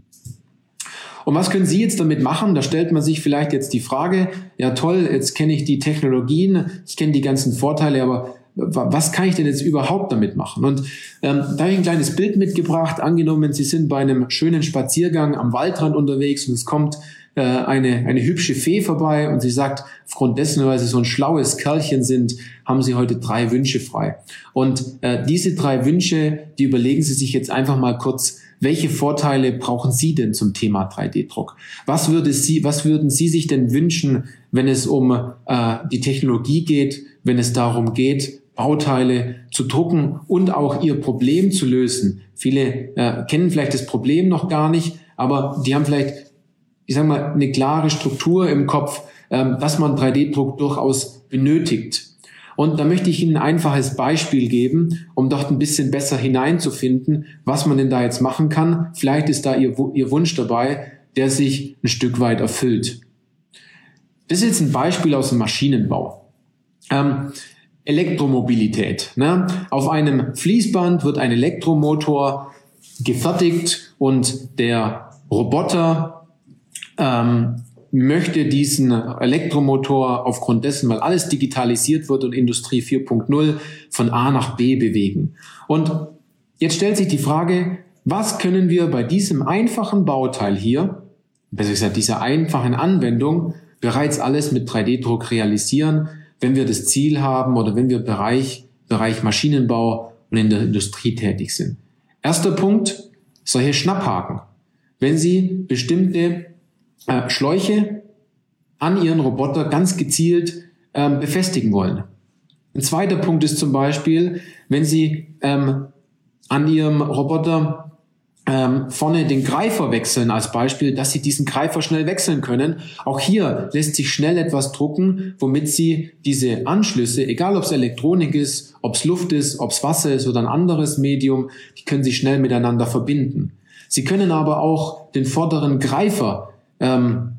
Und was können Sie jetzt damit machen? Da stellt man sich vielleicht jetzt die Frage, ja toll, jetzt kenne ich die Technologien, ich kenne die ganzen Vorteile, aber was kann ich denn jetzt überhaupt damit machen? Und ähm, da habe ich ein kleines Bild mitgebracht. Angenommen, Sie sind bei einem schönen Spaziergang am Waldrand unterwegs und es kommt äh, eine, eine hübsche Fee vorbei und sie sagt, aufgrund dessen, weil Sie so ein schlaues Kerlchen sind, haben Sie heute drei Wünsche frei. Und äh, diese drei Wünsche, die überlegen Sie sich jetzt einfach mal kurz, welche Vorteile brauchen Sie denn zum Thema drei D Druck? Was würde Sie, was würden Sie sich denn wünschen, wenn es um äh, die Technologie geht, wenn es darum geht, Bauteile zu drucken und auch ihr Problem zu lösen? Viele äh, kennen vielleicht das Problem noch gar nicht, aber die haben vielleicht, ich sag mal, eine klare Struktur im Kopf, ähm, dass man drei D Druck durchaus benötigt. Und da möchte ich Ihnen ein einfaches Beispiel geben, um dort ein bisschen besser hineinzufinden, was man denn da jetzt machen kann. Vielleicht ist da Ihr, Ihr Wunsch dabei, der sich ein Stück weit erfüllt. Das ist jetzt ein Beispiel aus dem Maschinenbau. Ähm, Elektromobilität. Ne? Auf einem Fließband wird ein Elektromotor gefertigt und der Roboter ähm, möchte diesen Elektromotor aufgrund dessen, weil alles digitalisiert wird und Industrie vier Punkt null von A nach B bewegen. Und jetzt stellt sich die Frage, was können wir bei diesem einfachen Bauteil hier, besser gesagt dieser einfachen Anwendung, bereits alles mit drei D Druck realisieren, wenn wir das Ziel haben oder wenn wir im Bereich Bereich Maschinenbau und in der Industrie tätig sind. Erster Punkt, solche Schnapphaken. Wenn Sie bestimmte äh, Schläuche an Ihren Roboter ganz gezielt ähm, befestigen wollen. Ein zweiter Punkt ist zum Beispiel, wenn Sie ähm, an Ihrem Roboter ähm, vorne den Greifer wechseln als Beispiel, dass Sie diesen Greifer schnell wechseln können. Auch hier lässt sich schnell etwas drucken, womit Sie diese Anschlüsse, egal ob es Elektronik ist, ob es Luft ist, ob es Wasser ist oder ein anderes Medium, die können Sie schnell miteinander verbinden. Sie können aber auch den vorderen Greifer ähm,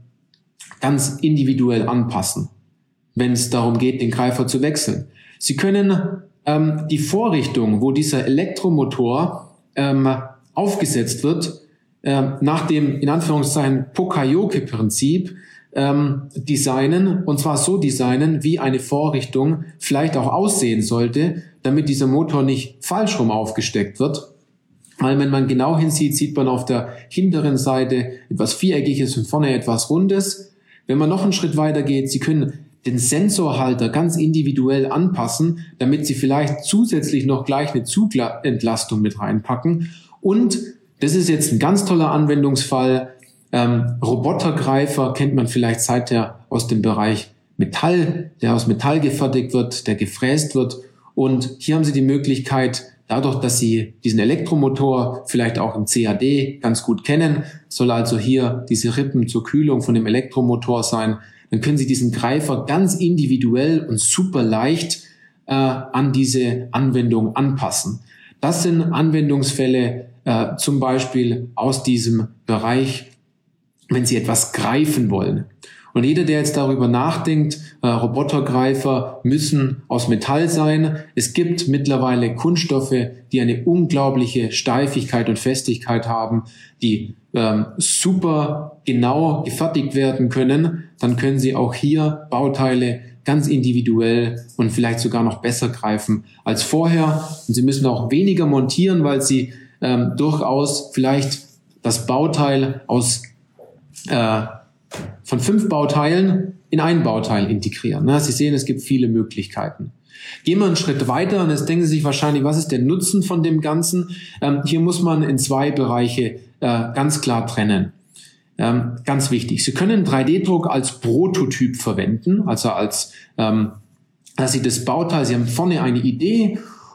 ganz individuell anpassen, wenn es darum geht, den Greifer zu wechseln. Sie können ähm, die Vorrichtung, wo dieser Elektromotor ähm, aufgesetzt wird, ähm, nach dem in Anführungszeichen Poka-Yoke-Prinzip ähm, designen, und zwar so designen, wie eine Vorrichtung vielleicht auch aussehen sollte, damit dieser Motor nicht falsch rum aufgesteckt wird. Weil wenn man genau hinsieht, sieht man auf der hinteren Seite etwas Viereckiges und vorne etwas Rundes. Wenn man noch einen Schritt weiter geht, Sie können den Sensorhalter ganz individuell anpassen, damit Sie vielleicht zusätzlich noch gleich eine Zugentlastung mit reinpacken. Und das ist jetzt ein ganz toller Anwendungsfall. Ähm, Robotergreifer kennt man vielleicht seither aus dem Bereich Metall, der aus Metall gefertigt wird, der gefräst wird. Und hier haben Sie die Möglichkeit, dadurch, dass Sie diesen Elektromotor vielleicht auch im C A D ganz gut kennen, soll also hier diese Rippen zur Kühlung von dem Elektromotor sein, dann können Sie diesen Greifer ganz individuell und super leicht äh, an diese Anwendung anpassen. Das sind Anwendungsfälle äh, zum Beispiel aus diesem Bereich, wenn Sie etwas greifen wollen. Und jeder, der jetzt darüber nachdenkt, äh, Robotergreifer müssen aus Metall sein. Es gibt mittlerweile Kunststoffe, die eine unglaubliche Steifigkeit und Festigkeit haben, die ähm, super genau gefertigt werden können. Dann können Sie auch hier Bauteile ganz individuell und vielleicht sogar noch besser greifen als vorher. Und Sie müssen auch weniger montieren, weil Sie ähm, durchaus vielleicht das Bauteil aus äh, von fünf Bauteilen in ein Bauteil integrieren. Sie sehen, es gibt viele Möglichkeiten. Gehen wir einen Schritt weiter und jetzt denken Sie sich wahrscheinlich, was ist der Nutzen von dem Ganzen? Ähm, hier muss man in zwei Bereiche äh, ganz klar trennen. Ähm, ganz wichtig, Sie können drei D Druck als Prototyp verwenden, also als, ähm, dass Sie das Bauteil, Sie haben vorne eine Idee,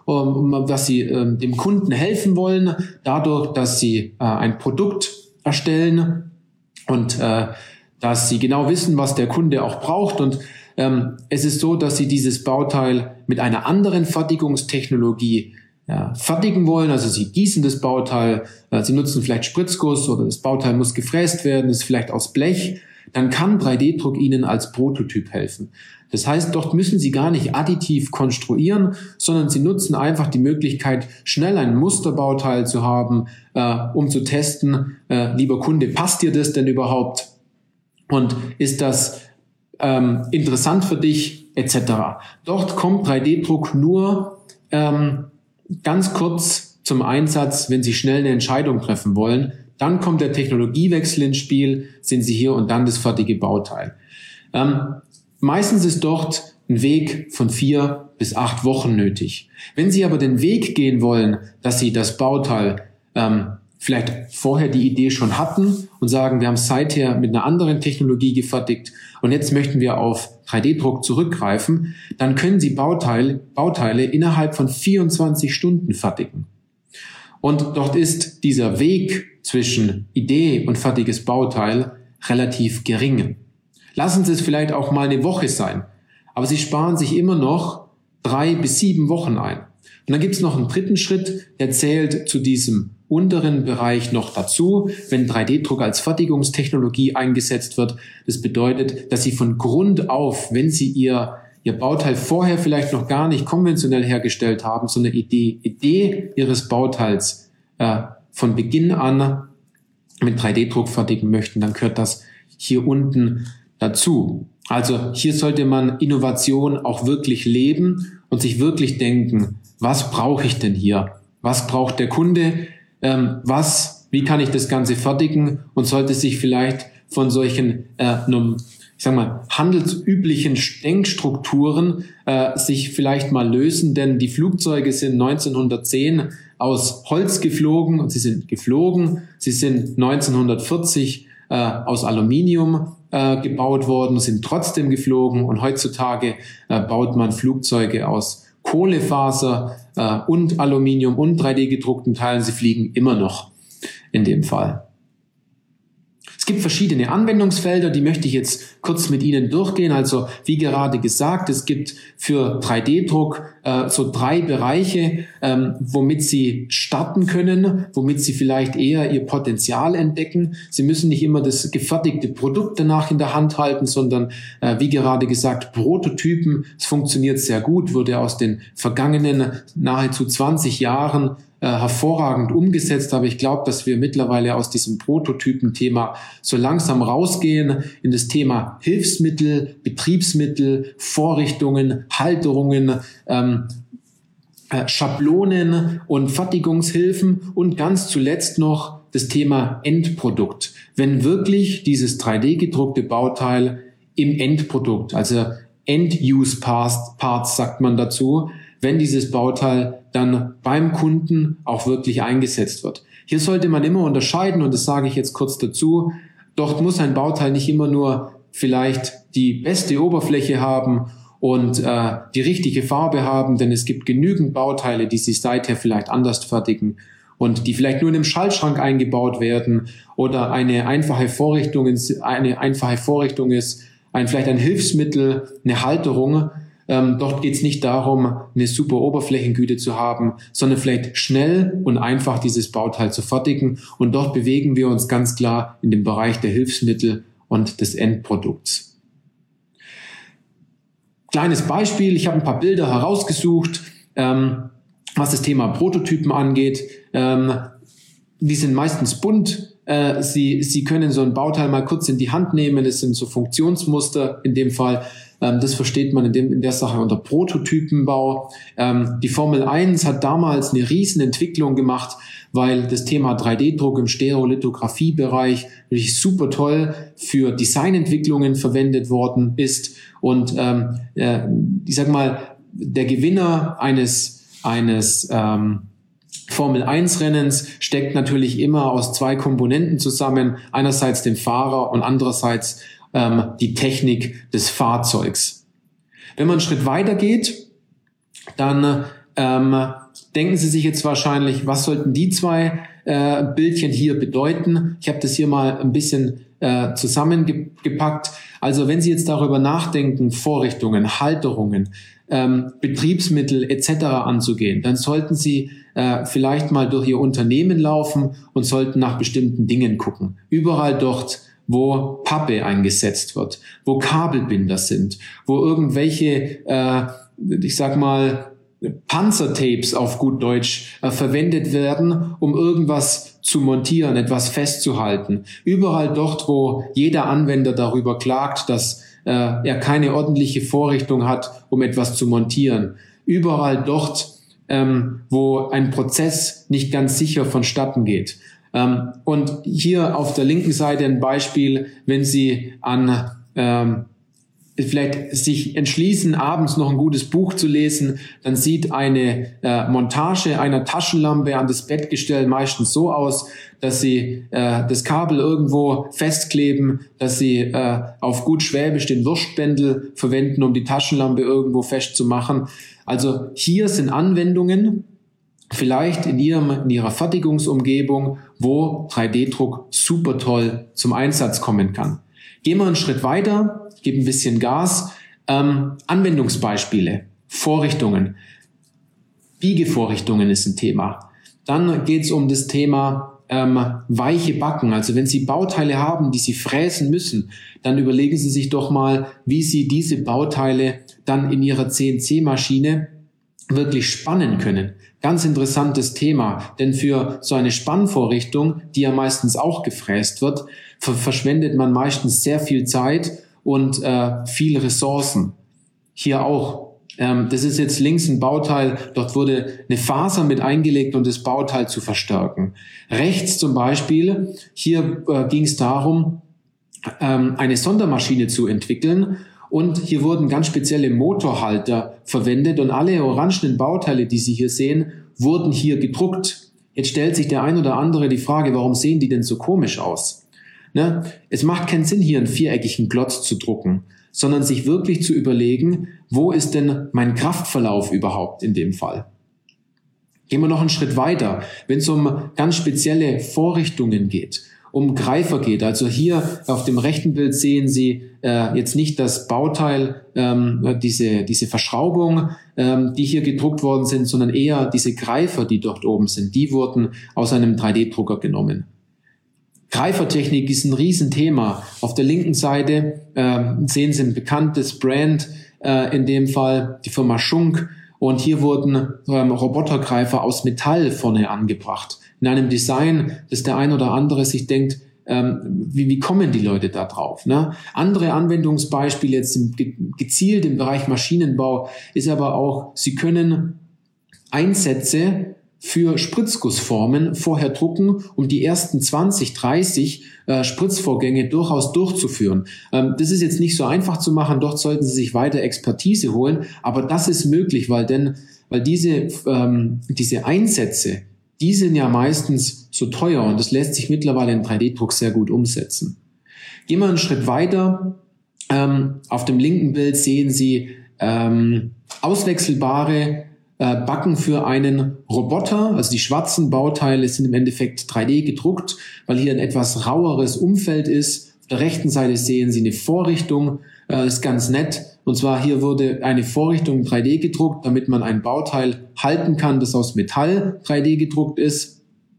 um, dass Sie ähm, dem Kunden helfen wollen, dadurch, dass Sie äh, ein Produkt erstellen und äh, dass Sie genau wissen, was der Kunde auch braucht. Und ähm, es ist so, dass Sie dieses Bauteil mit einer anderen Fertigungstechnologie ja, fertigen wollen. Also Sie gießen das Bauteil, äh, Sie nutzen vielleicht Spritzguss oder das Bauteil muss gefräst werden, ist vielleicht aus Blech. Dann kann drei D Druck Ihnen als Prototyp helfen. Das heißt, dort müssen Sie gar nicht additiv konstruieren, sondern Sie nutzen einfach die Möglichkeit, schnell ein Musterbauteil zu haben, äh, um zu testen, äh, lieber Kunde, passt dir das denn überhaupt? Und ist das ähm, interessant für dich, et cetera. Dort kommt drei D Druck nur ähm, ganz kurz zum Einsatz, wenn Sie schnell eine Entscheidung treffen wollen. Dann kommt der Technologiewechsel ins Spiel, sind Sie hier und dann das fertige Bauteil. Ähm, meistens ist dort ein Weg von vier bis acht Wochen nötig. Wenn Sie aber den Weg gehen wollen, dass Sie das Bauteil ähm, vielleicht vorher die Idee schon hatten und sagen, wir haben es seither mit einer anderen Technologie gefertigt und jetzt möchten wir auf drei D Druck zurückgreifen, dann können Sie Bauteile, Bauteile innerhalb von vierundzwanzig Stunden fertigen. Und dort ist dieser Weg zwischen Idee und fertiges Bauteil relativ gering. Lassen Sie es vielleicht auch mal eine Woche sein, aber Sie sparen sich immer noch drei bis sieben Wochen ein. Und dann gibt es noch einen dritten Schritt, der zählt zu diesem unteren Bereich noch dazu, wenn drei D Druck als Fertigungstechnologie eingesetzt wird. Das bedeutet, dass Sie von Grund auf, wenn Sie Ihr, Ihr Bauteil vorher vielleicht noch gar nicht konventionell hergestellt haben, so eine Idee, Idee Ihres Bauteils äh, von Beginn an mit drei D Druck fertigen möchten, dann gehört das hier unten dazu. Also hier sollte man Innovation auch wirklich leben und sich wirklich denken, was brauche ich denn hier? Was braucht der Kunde? Ähm, was, wie kann ich das Ganze fertigen? Und sollte sich vielleicht von solchen äh, ich sag mal, handelsüblichen Denkstrukturen äh, sich vielleicht mal lösen, denn die Flugzeuge sind neunzehnhundertzehn aus Holz geflogen und sie sind geflogen. Sie sind neunzehnhundertvierzig äh, aus Aluminium äh, gebaut worden, sind trotzdem geflogen und heutzutage äh, baut man Flugzeuge aus Kohlefaser äh, und Aluminium und drei D gedruckten Teilen. Sie fliegen immer noch in dem Fall. Es gibt verschiedene Anwendungsfelder, die möchte ich jetzt kurz mit Ihnen durchgehen. Also wie gerade gesagt, es gibt für drei D Druck äh, so drei Bereiche, ähm, womit Sie starten können, womit Sie vielleicht eher Ihr Potenzial entdecken. Sie müssen nicht immer das gefertigte Produkt danach in der Hand halten, sondern äh, wie gerade gesagt, Prototypen. Es funktioniert sehr gut, wurde aus den vergangenen nahezu zwanzig Jahren hervorragend umgesetzt, aber ich glaube, dass wir mittlerweile aus diesem Prototypen-Thema so langsam rausgehen in das Thema Hilfsmittel, Betriebsmittel, Vorrichtungen, Halterungen, ähm, äh, Schablonen und Fertigungshilfen und ganz zuletzt noch das Thema Endprodukt. Wenn wirklich dieses drei D gedruckte Bauteil im Endprodukt, also End-Use-Parts sagt man dazu, wenn dieses Bauteil dann beim Kunden auch wirklich eingesetzt wird. Hier sollte man immer unterscheiden, und das sage ich jetzt kurz dazu, dort muss ein Bauteil nicht immer nur vielleicht die beste Oberfläche haben und äh, die richtige Farbe haben, denn es gibt genügend Bauteile, die sich seither vielleicht anders fertigen und die vielleicht nur in einem Schaltschrank eingebaut werden oder eine einfache Vorrichtung, eine einfache Vorrichtung ist, ein, vielleicht ein Hilfsmittel, eine Halterung. Ähm, dort geht es nicht darum, eine super Oberflächengüte zu haben, sondern vielleicht schnell und einfach dieses Bauteil zu fertigen. Und dort bewegen wir uns ganz klar in dem Bereich der Hilfsmittel und des Endprodukts. Kleines Beispiel, ich habe ein paar Bilder herausgesucht, ähm, was das Thema Prototypen angeht. Ähm, die sind meistens bunt. Äh, Sie, Sie können so ein Bauteil mal kurz in die Hand nehmen. Es sind so Funktionsmuster in dem Fall. Das versteht man in, dem, in der Sache unter Prototypenbau. Ähm, die Formel eins hat damals eine riesen Entwicklung gemacht, weil das Thema drei D Druck im Stereolithografie-Bereich wirklich super toll für Designentwicklungen verwendet worden ist. Und ähm, äh, ich sag mal, der Gewinner eines, eines ähm, Formel eins Rennens steckt natürlich immer aus zwei Komponenten zusammen. Einerseits dem Fahrer und andererseits die Technik des Fahrzeugs. Wenn man einen Schritt weiter geht, dann ähm, denken Sie sich jetzt wahrscheinlich, was sollten die zwei äh, Bildchen hier bedeuten? Ich habe das hier mal ein bisschen äh, zusammengepackt. Also wenn Sie jetzt darüber nachdenken, Vorrichtungen, Halterungen, ähm, Betriebsmittel et cetera anzugehen, dann sollten Sie äh, vielleicht mal durch Ihr Unternehmen laufen und sollten nach bestimmten Dingen gucken. Überall dort, wo Pappe eingesetzt wird, wo Kabelbinder sind, wo irgendwelche, äh, ich sag mal, Panzertapes auf gut Deutsch äh, verwendet werden, um irgendwas zu montieren, etwas festzuhalten. Überall dort, wo jeder Anwender darüber klagt, dass äh, er keine ordentliche Vorrichtung hat, um etwas zu montieren. Überall dort, ähm, wo ein Prozess nicht ganz sicher vonstatten geht. Ähm, und hier auf der linken Seite ein Beispiel, wenn Sie an ähm, vielleicht sich entschließen, abends noch ein gutes Buch zu lesen, dann sieht eine äh, Montage einer Taschenlampe an das Bettgestell meistens so aus, dass Sie äh, das Kabel irgendwo festkleben, dass Sie äh, auf gut Schwäbisch den Wurstbändel verwenden, um die Taschenlampe irgendwo festzumachen. Also hier sind Anwendungen, vielleicht in, ihrem, in Ihrer Fertigungsumgebung, wo drei D Druck super toll zum Einsatz kommen kann. Gehen wir einen Schritt weiter, geben ein bisschen Gas. Ähm, Anwendungsbeispiele, Vorrichtungen. Biegevorrichtungen ist ein Thema. Dann geht es um das Thema ähm, weiche Backen. Also wenn Sie Bauteile haben, die Sie fräsen müssen, dann überlegen Sie sich doch mal, wie Sie diese Bauteile dann in Ihrer C N C-Maschine wirklich spannen können. Ganz interessantes Thema, denn für so eine Spannvorrichtung, die ja meistens auch gefräst wird, ver- verschwendet man meistens sehr viel Zeit und äh, viele Ressourcen. Hier auch. Ähm, das ist jetzt links ein Bauteil, dort wurde eine Faser mit eingelegt, um das Bauteil zu verstärken. Rechts zum Beispiel, hier äh, ging es darum, ähm, eine Sondermaschine zu entwickeln. Und hier wurden ganz spezielle Motorhalter verwendet und alle orangenen Bauteile, die Sie hier sehen, wurden hier gedruckt. Jetzt stellt sich der ein oder andere die Frage, warum sehen die denn so komisch aus? Ne? Es macht keinen Sinn, hier einen viereckigen Klotz zu drucken, sondern sich wirklich zu überlegen, wo ist denn mein Kraftverlauf überhaupt in dem Fall? Gehen wir noch einen Schritt weiter. Wenn es um ganz spezielle Vorrichtungen geht, um Greifer geht, also hier auf dem rechten Bild sehen Sie äh, jetzt nicht das Bauteil, ähm, diese, diese Verschraubung, ähm, die hier gedruckt worden sind, sondern eher diese Greifer, die dort oben sind, die wurden aus einem drei D Drucker genommen. Greifertechnik ist ein Riesenthema. Auf der linken Seite äh, sehen Sie ein bekanntes Brand, äh, in dem Fall die Firma Schunk. Und hier wurden ähm, Robotergreifer aus Metall vorne angebracht. In einem Design, dass der ein oder andere sich denkt, ähm, wie, wie kommen die Leute da drauf? Ne? Andere Anwendungsbeispiele jetzt im, gezielt im Bereich Maschinenbau ist aber auch, Sie können Einsätze für Spritzgussformen vorher drucken, um die ersten zwanzig, dreißig äh, Spritzvorgänge durchaus durchzuführen. Ähm, das ist jetzt nicht so einfach zu machen, dort sollten Sie sich weiter Expertise holen, aber das ist möglich, weil denn, weil diese, ähm, diese Einsätze, die sind ja meistens so teuer und das lässt sich mittlerweile in drei D Druck sehr gut umsetzen. Gehen wir einen Schritt weiter. Ähm, auf dem linken Bild sehen Sie ähm, auswechselbare äh, Backen für einen Roboter. Also die schwarzen Bauteile sind im Endeffekt drei D gedruckt, weil hier ein etwas raueres Umfeld ist. Auf der rechten Seite sehen Sie eine Vorrichtung, äh, ist ganz nett. Und zwar hier wurde eine Vorrichtung drei D gedruckt, damit man ein Bauteil halten kann, das aus Metall drei D gedruckt ist.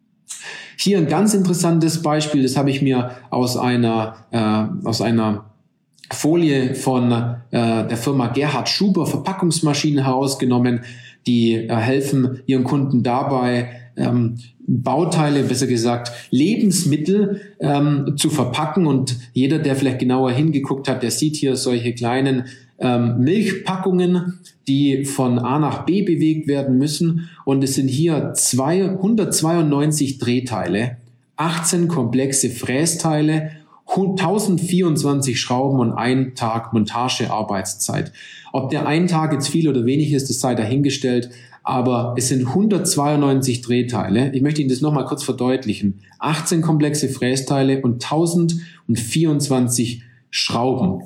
Hier ein ganz interessantes Beispiel, das habe ich mir aus einer, äh, aus einer Folie von äh, der Firma Gerhard Schuber Verpackungsmaschinen herausgenommen. Die äh, helfen ihren Kunden dabei, ähm, Bauteile, besser gesagt Lebensmittel ähm, zu verpacken. Und jeder, der vielleicht genauer hingeguckt hat, der sieht hier solche kleinen ähm, Milchpackungen, die von A nach B bewegt werden müssen. Und es sind hier hundertzweiundneunzig Drehteile, achtzehn komplexe Frästeile, tausendvierundzwanzig Schrauben und ein Tag Montagearbeitszeit. Ob der ein Tag jetzt viel oder wenig ist, das sei dahingestellt, aber es sind hundertzweiundneunzig Drehteile. Ich möchte Ihnen das nochmal kurz verdeutlichen. achtzehn komplexe Frästeile und tausendvierundzwanzig Schrauben.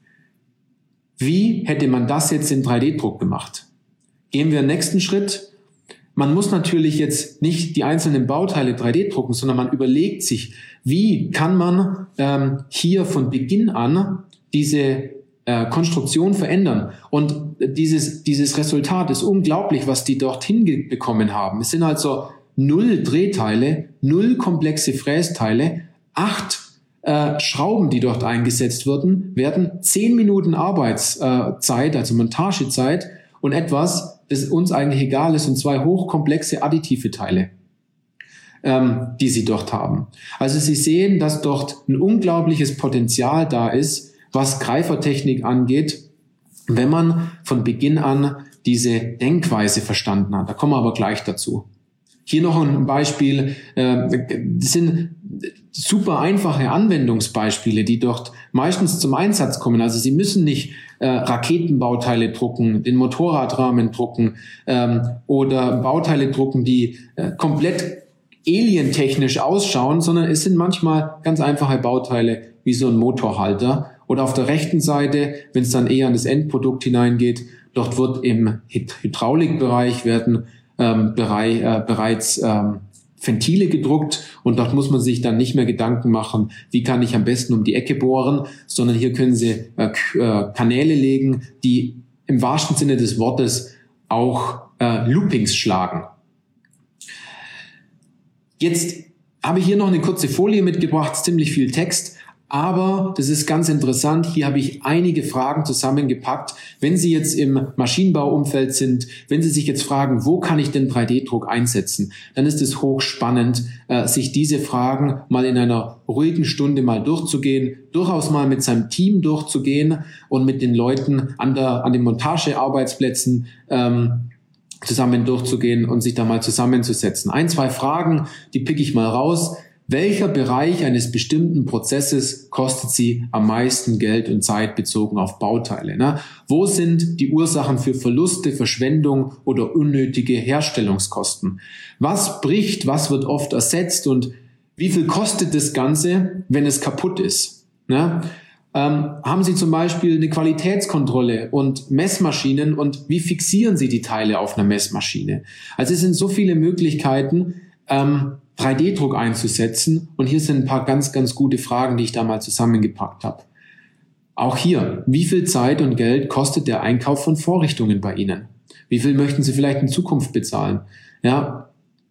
Wie hätte man das jetzt in drei D Druck gemacht? Gehen wir den nächsten Schritt. Man muss natürlich jetzt nicht die einzelnen Bauteile drei D drucken, sondern man überlegt sich, wie kann man ähm, hier von Beginn an diese äh, Konstruktion verändern. Und dieses, dieses Resultat ist unglaublich, was die dorthin bekommen haben. Es sind also null Drehteile, null komplexe Frästeile, acht äh, Schrauben, die dort eingesetzt werden, werden zehn Minuten Arbeitszeit, also Montagezeit und etwas, das uns eigentlich egal ist, und zwei hochkomplexe additive Teile, ähm, die sie dort haben. Also Sie sehen, dass dort ein unglaubliches Potenzial da ist, was Greifertechnik angeht, wenn man von Beginn an diese Denkweise verstanden hat. Da kommen wir aber gleich dazu. Hier noch ein Beispiel. Das sind super einfache Anwendungsbeispiele, die dort meistens zum Einsatz kommen. Also Sie müssen nicht äh, Raketenbauteile drucken, den Motorradrahmen drucken ähm, oder Bauteile drucken, die äh, komplett alientechnisch ausschauen, sondern es sind manchmal ganz einfache Bauteile wie so ein Motorhalter. Oder auf der rechten Seite, wenn es dann eher an das Endprodukt hineingeht, dort wird im Hydraulikbereich werden ähm, Bereich, äh, bereits ähm, Ventile gedruckt und dort muss man sich dann nicht mehr Gedanken machen, wie kann ich am besten um die Ecke bohren, sondern hier können Sie äh, Kanäle legen, die im wahrsten Sinne des Wortes auch äh, Loopings schlagen. Jetzt habe ich hier noch eine kurze Folie mitgebracht, ziemlich viel Text. Aber das ist ganz interessant. Hier habe ich einige Fragen zusammengepackt. Wenn Sie jetzt im Maschinenbauumfeld sind, wenn Sie sich jetzt fragen, wo kann ich denn drei D Druck einsetzen, dann ist es hochspannend, äh, sich diese Fragen mal in einer ruhigen Stunde mal durchzugehen, durchaus mal mit seinem Team durchzugehen und mit den Leuten an der, an den Montagearbeitsplätzen ähm, zusammen durchzugehen und sich da mal zusammenzusetzen. Ein, zwei Fragen, die pick ich mal raus. welcher Bereich eines bestimmten Prozesses kostet Sie am meisten Geld und Zeit bezogen auf Bauteile? Ne? Wo sind die Ursachen für Verluste, Verschwendung oder unnötige Herstellungskosten? Was bricht, was wird oft ersetzt und wie viel kostet das Ganze, wenn es kaputt ist? Ne? Ähm, haben Sie zum Beispiel eine Qualitätskontrolle und Messmaschinen und wie fixieren Sie die Teile auf einer Messmaschine? Also es sind so viele Möglichkeiten, ähm, drei D Druck einzusetzen. Und hier sind ein paar ganz, ganz gute Fragen, die ich da mal zusammengepackt habe. Auch hier, wie viel Zeit und Geld kostet der Einkauf von Vorrichtungen bei Ihnen? Wie viel möchten Sie vielleicht in Zukunft bezahlen? Ja.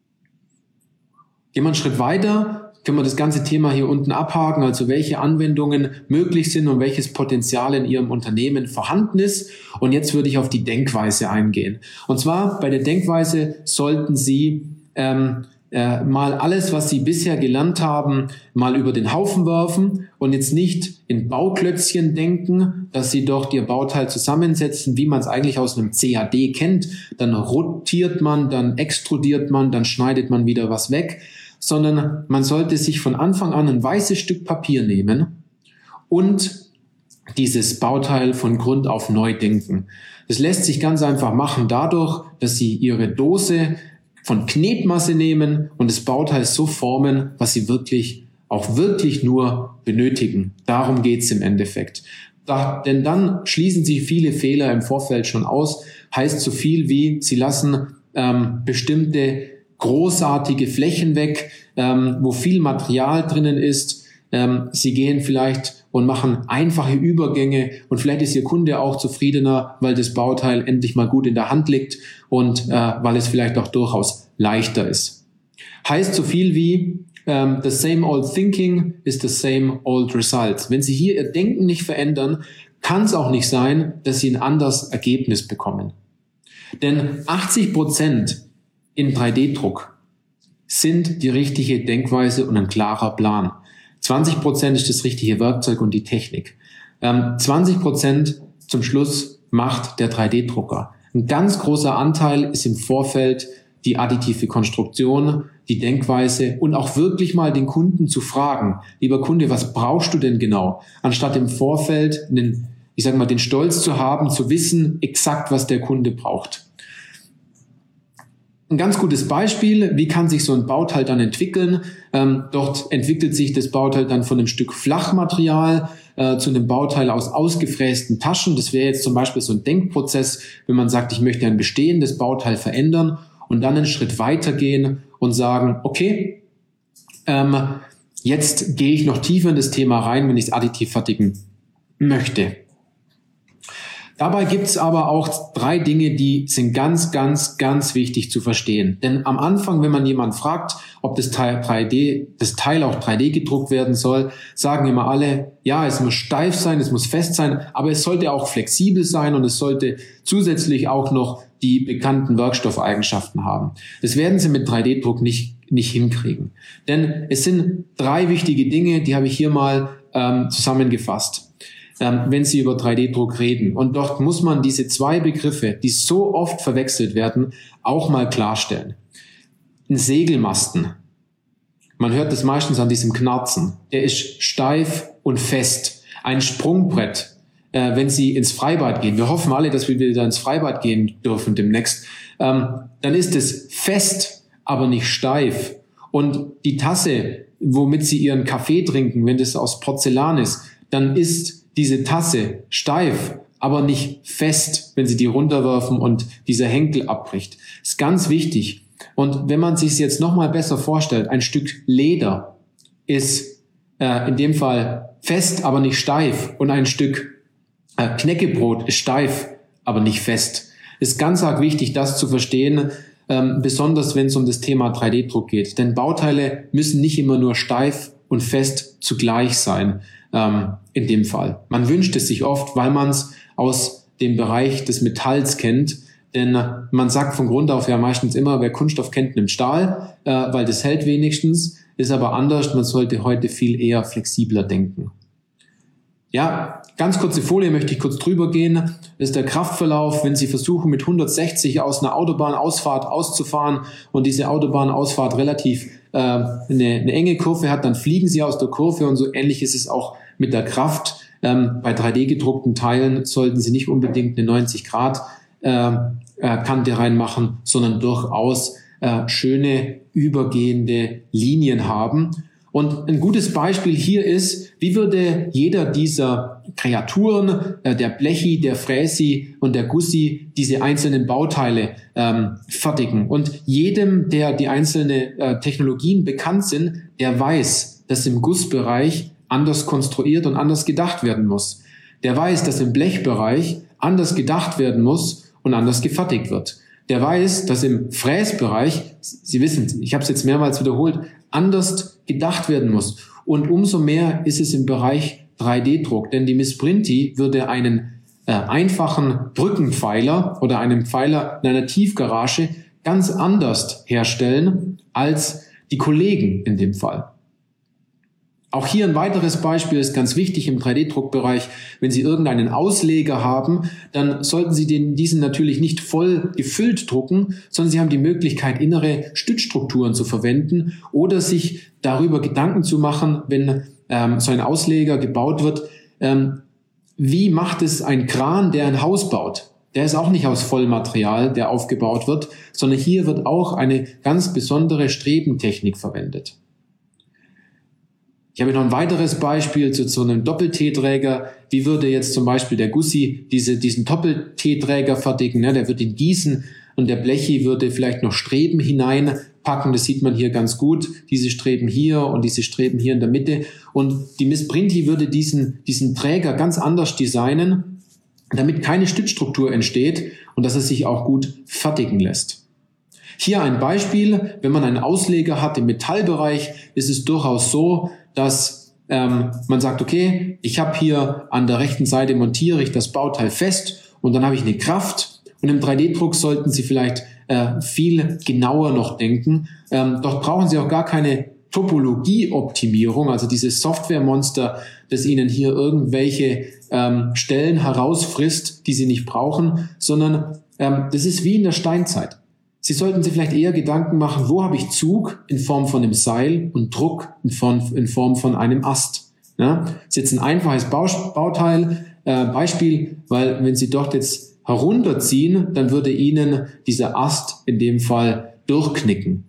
Gehen wir einen Schritt weiter, können wir das ganze Thema hier unten abhaken, also welche Anwendungen möglich sind und welches Potenzial in Ihrem Unternehmen vorhanden ist. Und jetzt würde ich auf die Denkweise eingehen. Und zwar bei der Denkweise sollten Sie ähm, äh, mal alles, was Sie bisher gelernt haben, mal über den Haufen werfen und jetzt nicht in Bauklötzchen denken, dass Sie doch Ihr Bauteil zusammensetzen, wie man es eigentlich aus einem C A D kennt. Dann rotiert man, dann extrudiert man, dann schneidet man wieder was weg, sondern man sollte sich von Anfang an ein weißes Stück Papier nehmen und dieses Bauteil von Grund auf neu denken. Das lässt sich ganz einfach machen dadurch, dass Sie Ihre Dose von Knetmasse nehmen und das Bauteil so formen, was Sie wirklich auch wirklich nur benötigen. Darum geht's im Endeffekt. Da, denn dann schließen Sie viele Fehler im Vorfeld schon aus. Heißt so viel wie, Sie lassen ähm, bestimmte großartige Flächen weg, ähm, wo viel Material drinnen ist. Ähm, Sie gehen vielleicht und machen einfache Übergänge und vielleicht ist Ihr Kunde auch zufriedener, weil das Bauteil endlich mal gut in der Hand liegt und äh, weil es vielleicht auch durchaus leichter ist. Heißt so viel wie, ähm, the same old thinking is the same old results. Wenn Sie hier Ihr Denken nicht verändern, kann es auch nicht sein, dass Sie ein anderes Ergebnis bekommen. Denn achtzig Prozent in drei D Druck sind die richtige Denkweise und ein klarer Plan. zwanzig Prozent ist das richtige Werkzeug und die Technik. Ähm, zwanzig Prozent zum Schluss macht der drei D Drucker. Ein ganz großer Anteil ist im Vorfeld die additive Konstruktion, die Denkweise und auch wirklich mal den Kunden zu fragen, lieber Kunde, was brauchst du denn genau? Anstatt im Vorfeld den, ich sage mal, den Stolz zu haben, zu wissen exakt, was der Kunde braucht. Ein ganz gutes Beispiel, wie kann sich so ein Bauteil dann entwickeln? Ähm, dort entwickelt sich das Bauteil dann von einem Stück Flachmaterial äh, zu einem Bauteil aus ausgefrästen Taschen. Das wäre jetzt zum Beispiel so ein Denkprozess, wenn man sagt, ich möchte ein bestehendes Bauteil verändern und dann einen Schritt weitergehen und sagen, okay, ähm, jetzt gehe ich noch tiefer in das Thema rein, wenn ich es additiv fertigen möchte. Dabei gibt's aber auch drei Dinge, die sind ganz, ganz, ganz wichtig zu verstehen. Denn am Anfang, wenn man jemanden fragt, ob das Teil drei D, das Teil auch drei D gedruckt werden soll, sagen immer alle, ja, es muss steif sein, es muss fest sein, aber es sollte auch flexibel sein und es sollte zusätzlich auch noch die bekannten Werkstoffeigenschaften haben. Das werden Sie mit drei D Druck nicht, nicht hinkriegen. Denn es sind drei wichtige Dinge, die habe ich hier mal ähm, zusammengefasst. Wenn Sie über drei D Druck reden. Und dort muss man diese zwei Begriffe, die so oft verwechselt werden, auch mal klarstellen. Ein Segelmasten, man hört das meistens an diesem Knarzen, der ist steif und fest. Ein Sprungbrett, äh, wenn Sie ins Freibad gehen, wir hoffen alle, dass wir wieder ins Freibad gehen dürfen demnächst, ähm, dann ist es fest, aber nicht steif. Und die Tasse, womit Sie Ihren Kaffee trinken, wenn das aus Porzellan ist, dann ist diese Tasse steif, aber nicht fest, wenn Sie die runterwerfen und dieser Henkel abbricht. Das ist ganz wichtig. Und wenn man sich es jetzt nochmal besser vorstellt, ein Stück Leder ist äh, in dem Fall fest, aber nicht steif. Und ein Stück äh, Knäckebrot ist steif, aber nicht fest. Ist ganz arg wichtig, das zu verstehen, ähm, besonders wenn es um das Thema drei D Druck geht. Denn Bauteile müssen nicht immer nur steif und fest zugleich sein. In dem Fall. Man wünscht es sich oft, weil man es aus dem Bereich des Metalls kennt, denn man sagt von Grund auf ja meistens immer, wer Kunststoff kennt, nimmt Stahl, äh, weil das hält wenigstens, ist aber anders, man sollte heute viel eher flexibler denken. Ja, ganz kurze Folie möchte ich kurz drüber gehen. Das ist der Kraftverlauf, wenn Sie versuchen mit hundertsechzig aus einer Autobahnausfahrt auszufahren und diese Autobahnausfahrt relativ äh, eine, eine enge Kurve hat, dann fliegen Sie aus der Kurve und so ähnlich ist es auch mit der Kraft. Ähm, bei drei D gedruckten Teilen sollten Sie nicht unbedingt eine neunzig Grad äh, äh, Kante reinmachen, sondern durchaus äh, schöne übergehende Linien haben. Und ein gutes Beispiel hier ist, wie würde jeder dieser Kreaturen, äh, der Blechi, der Fräsi und der Gussi, diese einzelnen Bauteile ähm, fertigen. Und jedem, der die einzelnen äh, Technologien bekannt sind, der weiß, dass im Gussbereich anders konstruiert und anders gedacht werden muss. Der weiß, dass im Blechbereich anders gedacht werden muss und anders gefertigt wird. Der weiß, dass im Fräsbereich, Sie wissen, ich habe es jetzt mehrmals wiederholt, anders gedacht werden muss. Und umso mehr ist es im Bereich drei D Druck, denn die Miss Printi würde einen äh, einfachen Brückenpfeiler oder einen Pfeiler in einer Tiefgarage ganz anders herstellen als die Kollegen in dem Fall. Auch hier ein weiteres Beispiel ist ganz wichtig im drei D Druckbereich. Wenn Sie irgendeinen Ausleger haben, dann sollten Sie den, diesen natürlich nicht voll gefüllt drucken, sondern Sie haben die Möglichkeit, innere Stützstrukturen zu verwenden oder sich darüber Gedanken zu machen, wenn ähm, so ein Ausleger gebaut wird, ähm, wie macht es ein Kran, der ein Haus baut? Der ist auch nicht aus Vollmaterial, der aufgebaut wird, sondern hier wird auch eine ganz besondere Strebentechnik verwendet. Ich habe noch ein weiteres Beispiel zu so einem Doppel-T-Träger. Wie würde jetzt zum Beispiel der Gussi diese, diesen Doppel-T-Träger fertigen? Ne? Der wird ihn gießen und der Blechi würde vielleicht noch Streben hineinpacken. Das sieht man hier ganz gut. Diese Streben hier und diese Streben hier in der Mitte. Und die Miss Printi würde diesen, diesen Träger ganz anders designen, damit keine Stützstruktur entsteht und dass es sich auch gut fertigen lässt. Hier ein Beispiel. Wenn man einen Ausleger hat im Metallbereich, ist es durchaus so, dass ähm, man sagt, okay, ich habe hier an der rechten Seite montiere ich das Bauteil fest und dann habe ich eine Kraft. Und im drei D Druck sollten Sie vielleicht äh, viel genauer noch denken. Ähm, dort brauchen Sie auch gar keine Topologieoptimierung, also dieses Softwaremonster, das Ihnen hier irgendwelche ähm, Stellen herausfrisst, die Sie nicht brauchen, sondern ähm, das ist wie in der Steinzeit. Sie sollten sich vielleicht eher Gedanken machen, wo habe ich Zug in Form von einem Seil und Druck in Form, in Form von einem Ast. Ja, das ist jetzt ein einfaches Bauteil, äh, Beispiel, weil wenn Sie dort jetzt herunterziehen, dann würde Ihnen dieser Ast in dem Fall durchknicken.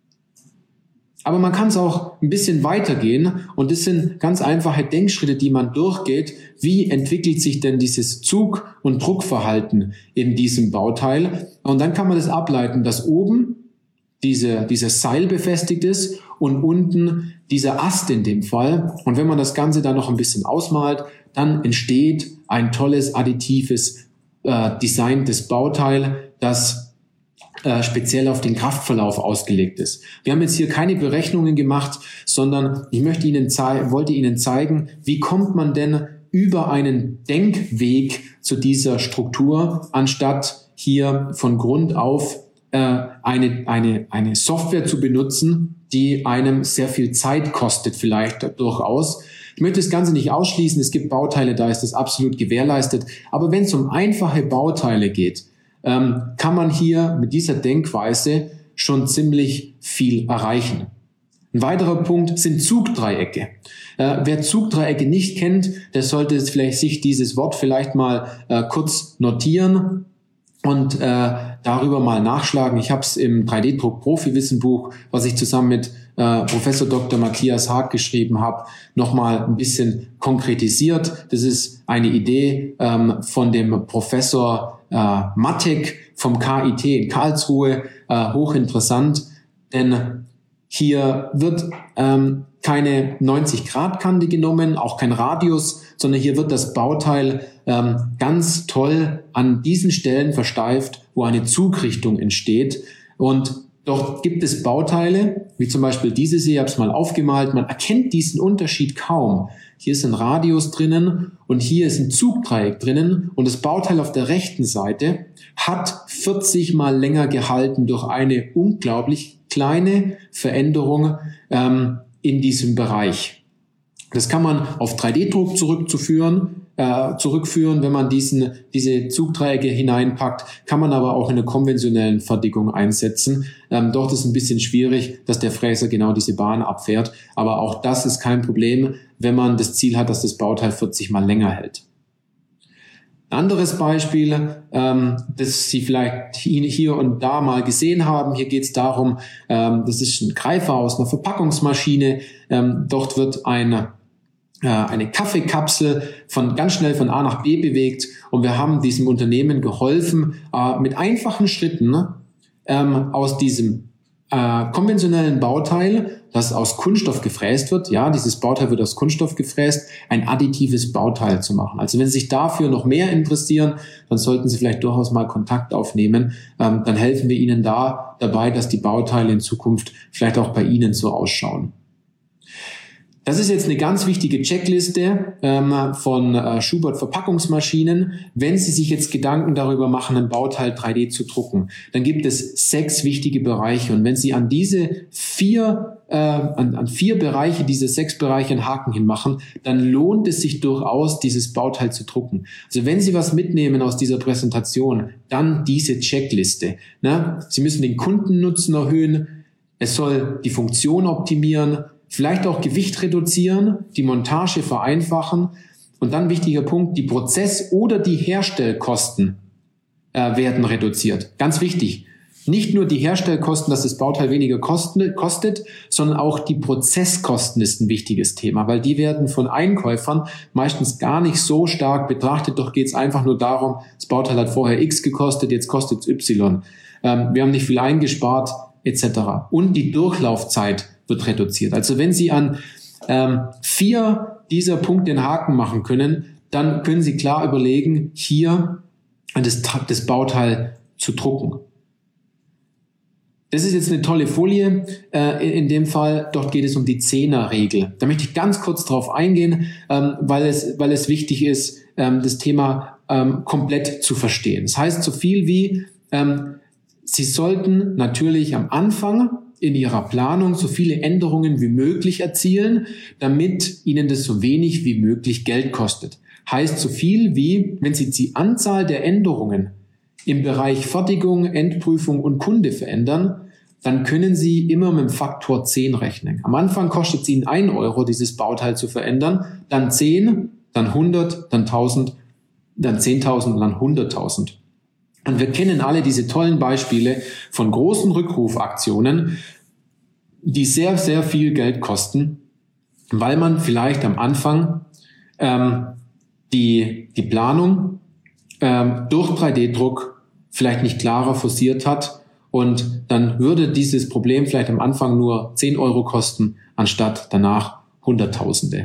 Aber man kann es auch ein bisschen weitergehen und das sind ganz einfache Denkschritte, die man durchgeht. Wie entwickelt sich denn dieses Zug- und Druckverhalten in diesem Bauteil? Und dann kann man das ableiten, dass oben diese, dieses Seil befestigt ist und unten dieser Ast in dem Fall. Und wenn man das Ganze dann noch ein bisschen ausmalt, dann entsteht ein tolles additives, äh, designtes Bauteil, das Äh, speziell auf den Kraftverlauf ausgelegt ist. Wir haben jetzt hier keine Berechnungen gemacht, sondern ich möchte Ihnen zei- wollte Ihnen zeigen, wie kommt man denn über einen Denkweg zu dieser Struktur, anstatt hier von Grund auf äh, eine, eine, eine Software zu benutzen, die einem sehr viel Zeit kostet vielleicht durchaus. Ich möchte das Ganze nicht ausschließen, es gibt Bauteile, da ist das absolut gewährleistet, aber wenn es um einfache Bauteile geht, Ähm, kann man hier mit dieser Denkweise schon ziemlich viel erreichen. Ein weiterer Punkt sind Zugdreiecke. Äh, wer Zugdreiecke nicht kennt, der sollte vielleicht sich dieses Wort vielleicht mal äh, kurz notieren und äh, darüber mal nachschlagen. Ich habe es im drei D Druck Profi-Wissenbuch, was ich zusammen mit äh, Professor Doktor Matthias Haag geschrieben habe, nochmal ein bisschen konkretisiert. Das ist eine Idee ähm, von dem Professor äh, Mattek vom K I T in Karlsruhe, äh, hochinteressant, denn hier wird ähm, keine neunzig Grad Kante genommen, auch kein Radius, sondern hier wird das Bauteil ähm, ganz toll an diesen Stellen versteift, wo eine Zugrichtung entsteht. Und dort gibt es Bauteile, wie zum Beispiel dieses hier, ich habe es mal aufgemalt, man erkennt diesen Unterschied kaum. Hier ist ein Radius drinnen und hier ist ein Zugdreieck drinnen und das Bauteil auf der rechten Seite hat vierzig mal länger gehalten durch eine unglaublich kleine Veränderung ähm, in diesem Bereich. Das kann man auf drei D Druck zurückzuführen. äh, zurückführen, wenn man diesen, diese Zugträger hineinpackt, kann man aber auch in einer konventionellen Fertigung einsetzen. Ähm, dort ist es ein bisschen schwierig, dass der Fräser genau diese Bahn abfährt, aber auch das ist kein Problem, wenn man das Ziel hat, dass das Bauteil vierzig Mal länger hält. Ein anderes Beispiel, ähm, das Sie vielleicht hier und da mal gesehen haben. Hier geht es darum, ähm, das ist ein Greifer aus einer Verpackungsmaschine. Ähm, dort wird eine, äh, eine Kaffeekapsel von ganz schnell von A nach B bewegt und wir haben diesem Unternehmen geholfen, äh, mit einfachen Schritten ähm, aus diesem äh, konventionellen Bauteil, das aus Kunststoff gefräst wird, ja, dieses Bauteil wird aus Kunststoff gefräst, ein additives Bauteil zu machen. Also wenn Sie sich dafür noch mehr interessieren, dann sollten Sie vielleicht durchaus mal Kontakt aufnehmen. Ähm, dann helfen wir Ihnen da dabei, dass die Bauteile in Zukunft vielleicht auch bei Ihnen so ausschauen. Das ist jetzt eine ganz wichtige Checkliste ähm, von äh, Schubert Verpackungsmaschinen. Wenn Sie sich jetzt Gedanken darüber machen, ein Bauteil drei D zu drucken, dann gibt es sechs wichtige Bereiche. Und wenn Sie an diese vier, äh, an, an vier Bereiche, diese sechs Bereiche einen Haken hinmachen, dann lohnt es sich durchaus, dieses Bauteil zu drucken. Also wenn Sie was mitnehmen aus dieser Präsentation, dann diese Checkliste. Ne? Sie müssen den Kundennutzen erhöhen. Es soll die Funktion optimieren. Vielleicht auch Gewicht reduzieren, die Montage vereinfachen und dann wichtiger Punkt, die Prozess- oder die Herstellkosten äh, werden reduziert. Ganz wichtig, nicht nur die Herstellkosten, dass das Bauteil weniger kosten, kostet, sondern auch die Prozesskosten ist ein wichtiges Thema, weil die werden von Einkäufern meistens gar nicht so stark betrachtet, doch geht es einfach nur darum, das Bauteil hat vorher X gekostet, jetzt kostet es Y. Ähm, wir haben nicht viel eingespart, et cetera. Und die Durchlaufzeit wird reduziert. Also wenn Sie an ähm, vier dieser Punkte den Haken machen können, dann können Sie klar überlegen, hier das, das Bauteil zu drucken. Das ist jetzt eine tolle Folie äh, in dem Fall. Dort geht es um die Zehner-Regel. Da möchte ich ganz kurz drauf eingehen, ähm, weil es, weil es wichtig ist, ähm, das Thema ähm, komplett zu verstehen. Das heißt so viel wie, ähm, Sie sollten natürlich am Anfang in Ihrer Planung so viele Änderungen wie möglich erzielen, damit Ihnen das so wenig wie möglich Geld kostet. Heißt so viel wie, wenn Sie die Anzahl der Änderungen im Bereich Fertigung, Endprüfung und Kunde verändern, dann können Sie immer mit dem Faktor zehn rechnen. Am Anfang kostet es Ihnen ein Euro, dieses Bauteil zu verändern, dann zehn, dann hundert, dann tausend, dann zehntausend und dann hunderttausend. Und wir kennen alle diese tollen Beispiele von großen Rückrufaktionen, die sehr, sehr viel Geld kosten, weil man vielleicht am Anfang ähm, die, die Planung ähm, durch drei D Druck vielleicht nicht klarer forciert hat und dann würde dieses Problem vielleicht am Anfang nur zehn Euro kosten, anstatt danach Hunderttausende.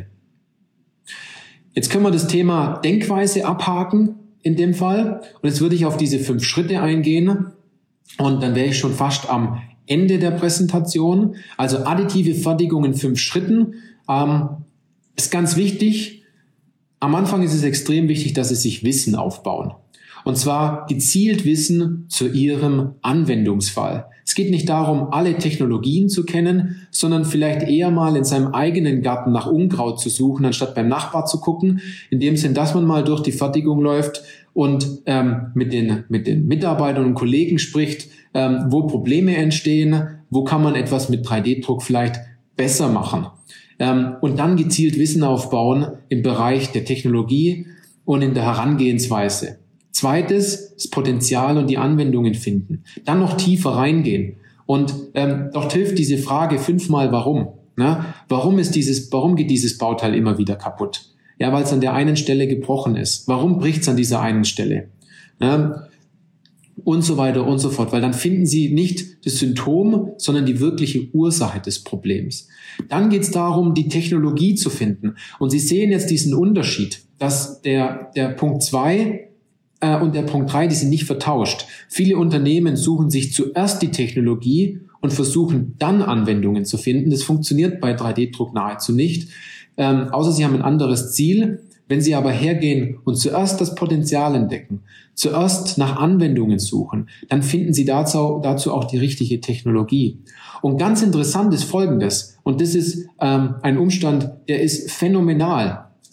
Jetzt können wir das Thema Denkweise abhaken. In dem Fall. Und jetzt würde ich auf diese fünf Schritte eingehen und dann wäre ich schon fast am Ende der Präsentation. Also additive Fertigung in fünf Schritten ähm, ist ganz wichtig. Am Anfang ist es extrem wichtig, dass Sie sich Wissen aufbauen. Und zwar gezielt Wissen zu Ihrem Anwendungsfall. Es geht nicht darum, alle Technologien zu kennen, sondern vielleicht eher mal in seinem eigenen Garten nach Unkraut zu suchen, anstatt beim Nachbar zu gucken. In dem Sinn, dass man mal durch die Fertigung läuft und ähm, mit den, mit den Mitarbeitern und Kollegen spricht, ähm, wo Probleme entstehen, wo kann man etwas mit drei D Druck vielleicht besser machen. Ähm, und dann gezielt Wissen aufbauen im Bereich der Technologie und in der Herangehensweise. Zweites, das Potenzial und die Anwendungen finden. Dann noch tiefer reingehen. Und ähm, dort hilft diese Frage fünfmal warum. Ne? Warum ist dieses, warum geht dieses Bauteil immer wieder kaputt? Ja, weil es an der einen Stelle gebrochen ist. Warum bricht es an dieser einen Stelle? Ne? Und so weiter und so fort. Weil dann finden Sie nicht das Symptom, sondern die wirkliche Ursache des Problems. Dann geht es darum, die Technologie zu finden. Und Sie sehen jetzt diesen Unterschied, dass der, der Punkt zwei und der Punkt drei, die sind nicht vertauscht. Viele Unternehmen suchen sich zuerst die Technologie und versuchen dann Anwendungen zu finden. Das funktioniert bei drei D Druck nahezu nicht, ähm, außer Sie haben ein anderes Ziel. Wenn Sie aber hergehen und zuerst das Potenzial entdecken, zuerst nach Anwendungen suchen, dann finden Sie dazu, dazu auch die richtige Technologie. Und ganz interessant ist Folgendes, und das ist ähm, ein Umstand, der ist phänomenal.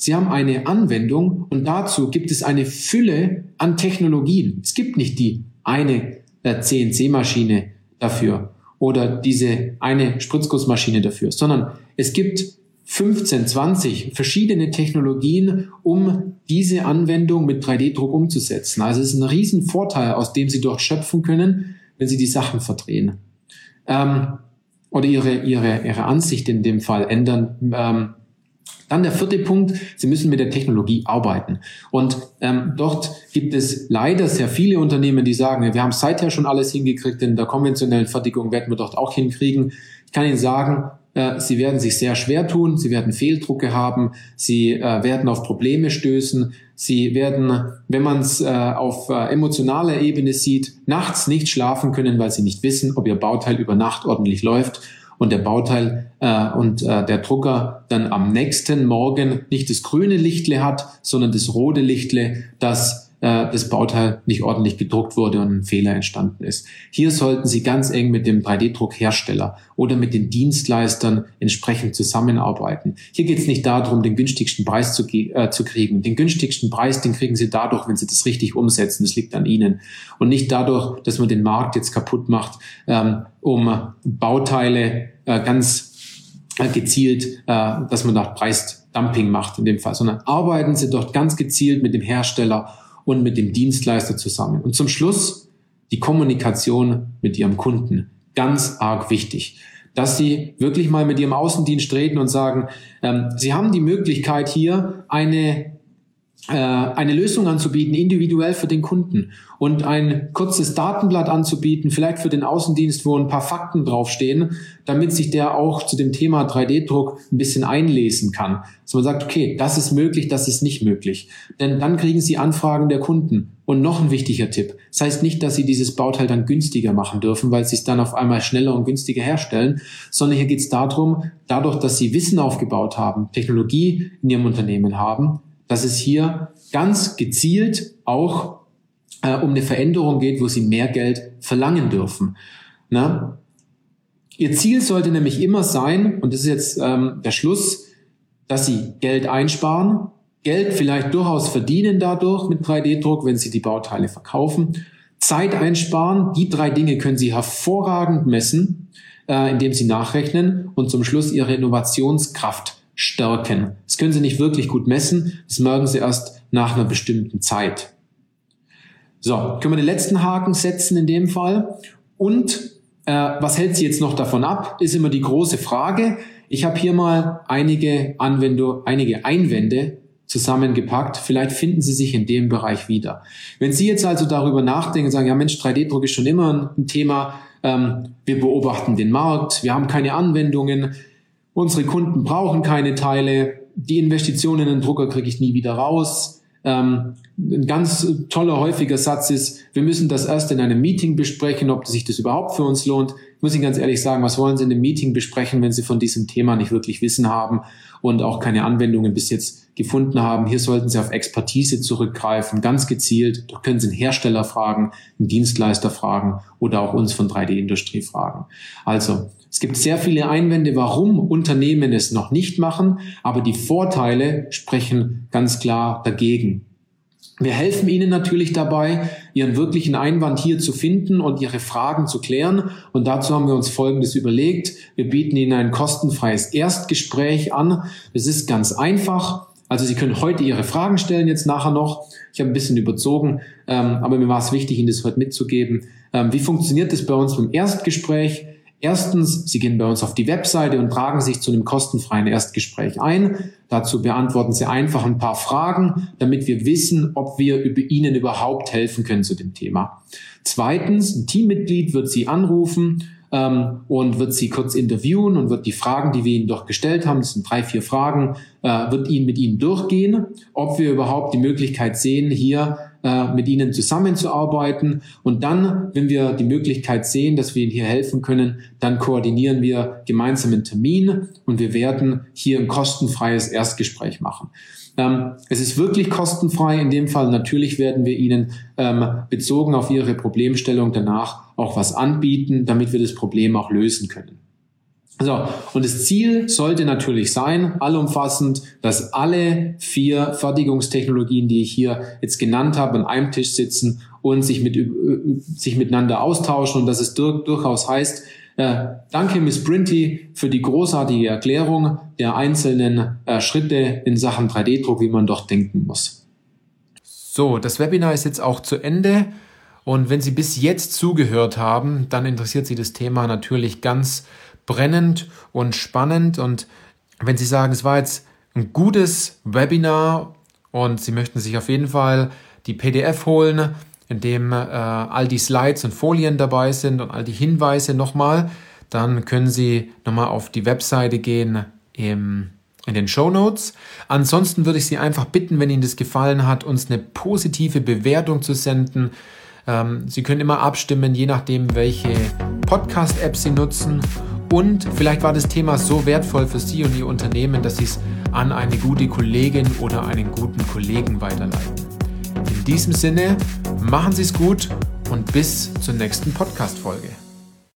Sie haben eine Anwendung und dazu gibt es eine Fülle an Technologien. Es gibt nicht die eine äh, C N C-Maschine dafür oder diese eine Spritzgussmaschine dafür, sondern es gibt fünfzehn, zwanzig verschiedene Technologien, um diese Anwendung mit drei D Druck umzusetzen. Also es ist ein Riesenvorteil, aus dem Sie dort schöpfen können, wenn Sie die Sachen verdrehen. Ähm, oder ihre, ihre, ihre Ansicht in dem Fall ändern. Ähm, Dann der vierte Punkt, Sie müssen mit der Technologie arbeiten. Und ähm, dort gibt es leider sehr viele Unternehmen, die sagen, wir haben seither schon alles hingekriegt, in der konventionellen Fertigung werden wir dort auch hinkriegen. Ich kann Ihnen sagen, äh, Sie werden sich sehr schwer tun, Sie werden Fehldrucke haben, Sie äh, werden auf Probleme stößen, Sie werden, wenn man es äh, auf äh, emotionaler Ebene sieht, nachts nicht schlafen können, weil Sie nicht wissen, ob Ihr Bauteil über Nacht ordentlich läuft. Und der Bauteil äh, und äh, der Drucker dann am nächsten Morgen nicht das grüne Lichtle hat, sondern das rote Lichtle, dass äh, das Bauteil nicht ordentlich gedruckt wurde und ein Fehler entstanden ist. Hier sollten Sie ganz eng mit dem drei D Druckhersteller oder mit den Dienstleistern entsprechend zusammenarbeiten. Hier geht es nicht darum, den günstigsten Preis zu, äh, zu kriegen. Den günstigsten Preis, den kriegen Sie dadurch, wenn Sie das richtig umsetzen. Das liegt an Ihnen. Und nicht dadurch, dass man den Markt jetzt kaputt macht, ähm, um Bauteile äh, ganz äh, gezielt, äh, dass man da Preisdumping macht in dem Fall, sondern arbeiten Sie dort ganz gezielt mit dem Hersteller und mit dem Dienstleister zusammen. Und zum Schluss die Kommunikation mit Ihrem Kunden. Ganz arg wichtig, dass Sie wirklich mal mit Ihrem Außendienst reden und sagen, ähm, Sie haben die Möglichkeit hier eine eine Lösung anzubieten, individuell für den Kunden und ein kurzes Datenblatt anzubieten, vielleicht für den Außendienst, wo ein paar Fakten draufstehen, damit sich der auch zu dem Thema drei D Druck ein bisschen einlesen kann. Dass man sagt, okay, das ist möglich, das ist nicht möglich. Denn dann kriegen Sie Anfragen der Kunden. Und noch ein wichtiger Tipp. Das heißt nicht, dass Sie dieses Bauteil dann günstiger machen dürfen, weil Sie es dann auf einmal schneller und günstiger herstellen, sondern hier geht es darum, dadurch, dass Sie Wissen aufgebaut haben, Technologie in Ihrem Unternehmen haben, dass es hier ganz gezielt auch äh, um eine Veränderung geht, wo Sie mehr Geld verlangen dürfen. Na? Ihr Ziel sollte nämlich immer sein, und das ist jetzt ähm, der Schluss, dass Sie Geld einsparen, Geld vielleicht durchaus verdienen dadurch mit drei D Druck, wenn Sie die Bauteile verkaufen, Zeit einsparen. Die drei Dinge können Sie hervorragend messen, äh, indem Sie nachrechnen und zum Schluss Ihre Innovationskraft stärken. Das können Sie nicht wirklich gut messen, das merken Sie erst nach einer bestimmten Zeit. So, können wir den letzten Haken setzen in dem Fall. Und äh, was hält Sie jetzt noch davon ab, ist immer die große Frage. Ich habe hier mal einige Anwendung, einige Einwände zusammengepackt. Vielleicht finden Sie sich in dem Bereich wieder. Wenn Sie jetzt also darüber nachdenken und sagen, ja Mensch, drei D Druck ist schon immer ein Thema, ähm, wir beobachten den Markt, wir haben keine Anwendungen, unsere Kunden brauchen keine Teile, die Investitionen in den Drucker kriege ich nie wieder raus. Ähm, ein ganz toller, häufiger Satz ist, wir müssen das erst in einem Meeting besprechen, ob sich das überhaupt für uns lohnt. Ich muss Ihnen ganz ehrlich sagen, was wollen Sie in einem Meeting besprechen, wenn Sie von diesem Thema nicht wirklich Wissen haben und auch keine Anwendungen bis jetzt gefunden haben? Hier sollten Sie auf Expertise zurückgreifen, ganz gezielt. Da können Sie einen Hersteller fragen, einen Dienstleister fragen oder auch uns von drei D Industrie fragen. Also, es gibt sehr viele Einwände, warum Unternehmen es noch nicht machen, aber die Vorteile sprechen ganz klar dagegen. Wir helfen Ihnen natürlich dabei, Ihren wirklichen Einwand hier zu finden und Ihre Fragen zu klären. Und dazu haben wir uns Folgendes überlegt. Wir bieten Ihnen ein kostenfreies Erstgespräch an. Es ist ganz einfach. Also Sie können heute Ihre Fragen stellen, jetzt nachher noch. Ich habe ein bisschen überzogen, aber mir war es wichtig, Ihnen das heute mitzugeben. Wie funktioniert das bei uns beim Erstgespräch? Erstens, Sie gehen bei uns auf die Webseite und tragen sich zu einem kostenfreien Erstgespräch ein. Dazu beantworten Sie einfach ein paar Fragen, damit wir wissen, ob wir Ihnen überhaupt helfen können zu dem Thema. Zweitens, ein Teammitglied wird Sie anrufen ähm, und wird Sie kurz interviewen und wird die Fragen, die wir Ihnen doch gestellt haben, das sind drei, vier Fragen, äh, wird Ihnen mit Ihnen durchgehen, ob wir überhaupt die Möglichkeit sehen, hier mit Ihnen zusammenzuarbeiten. Und dann, wenn wir die Möglichkeit sehen, dass wir Ihnen hier helfen können, dann koordinieren wir gemeinsam einen Termin und wir werden hier ein kostenfreies Erstgespräch machen. Ähm, es ist wirklich kostenfrei in dem Fall. Natürlich werden wir Ihnen ähm, bezogen auf Ihre Problemstellung danach auch was anbieten, damit wir das Problem auch lösen können. So, und das Ziel sollte natürlich sein, allumfassend, dass alle vier Fertigungstechnologien, die ich hier jetzt genannt habe, an einem Tisch sitzen und sich, mit, sich miteinander austauschen und dass es durch, durchaus heißt, äh, danke Miss Brinty für die großartige Erklärung der einzelnen äh, Schritte in Sachen drei D Druck, wie man doch denken muss. So, das Webinar ist jetzt auch zu Ende und wenn Sie bis jetzt zugehört haben, dann interessiert Sie das Thema natürlich ganz brennend und spannend und wenn Sie sagen, es war jetzt ein gutes Webinar und Sie möchten sich auf jeden Fall die P D F holen, in dem äh, all die Slides und Folien dabei sind und all die Hinweise nochmal, dann können Sie nochmal auf die Webseite gehen im, in den Shownotes. Ansonsten würde ich Sie einfach bitten, wenn Ihnen das gefallen hat, uns eine positive Bewertung zu senden. Ähm, Sie können immer abstimmen, je nachdem, welche Podcast-App Sie nutzen. Und vielleicht war das Thema so wertvoll für Sie und Ihr Unternehmen, dass Sie es an eine gute Kollegin oder einen guten Kollegen weiterleiten. In diesem Sinne, machen Sie es gut und bis zur nächsten Podcast-Folge.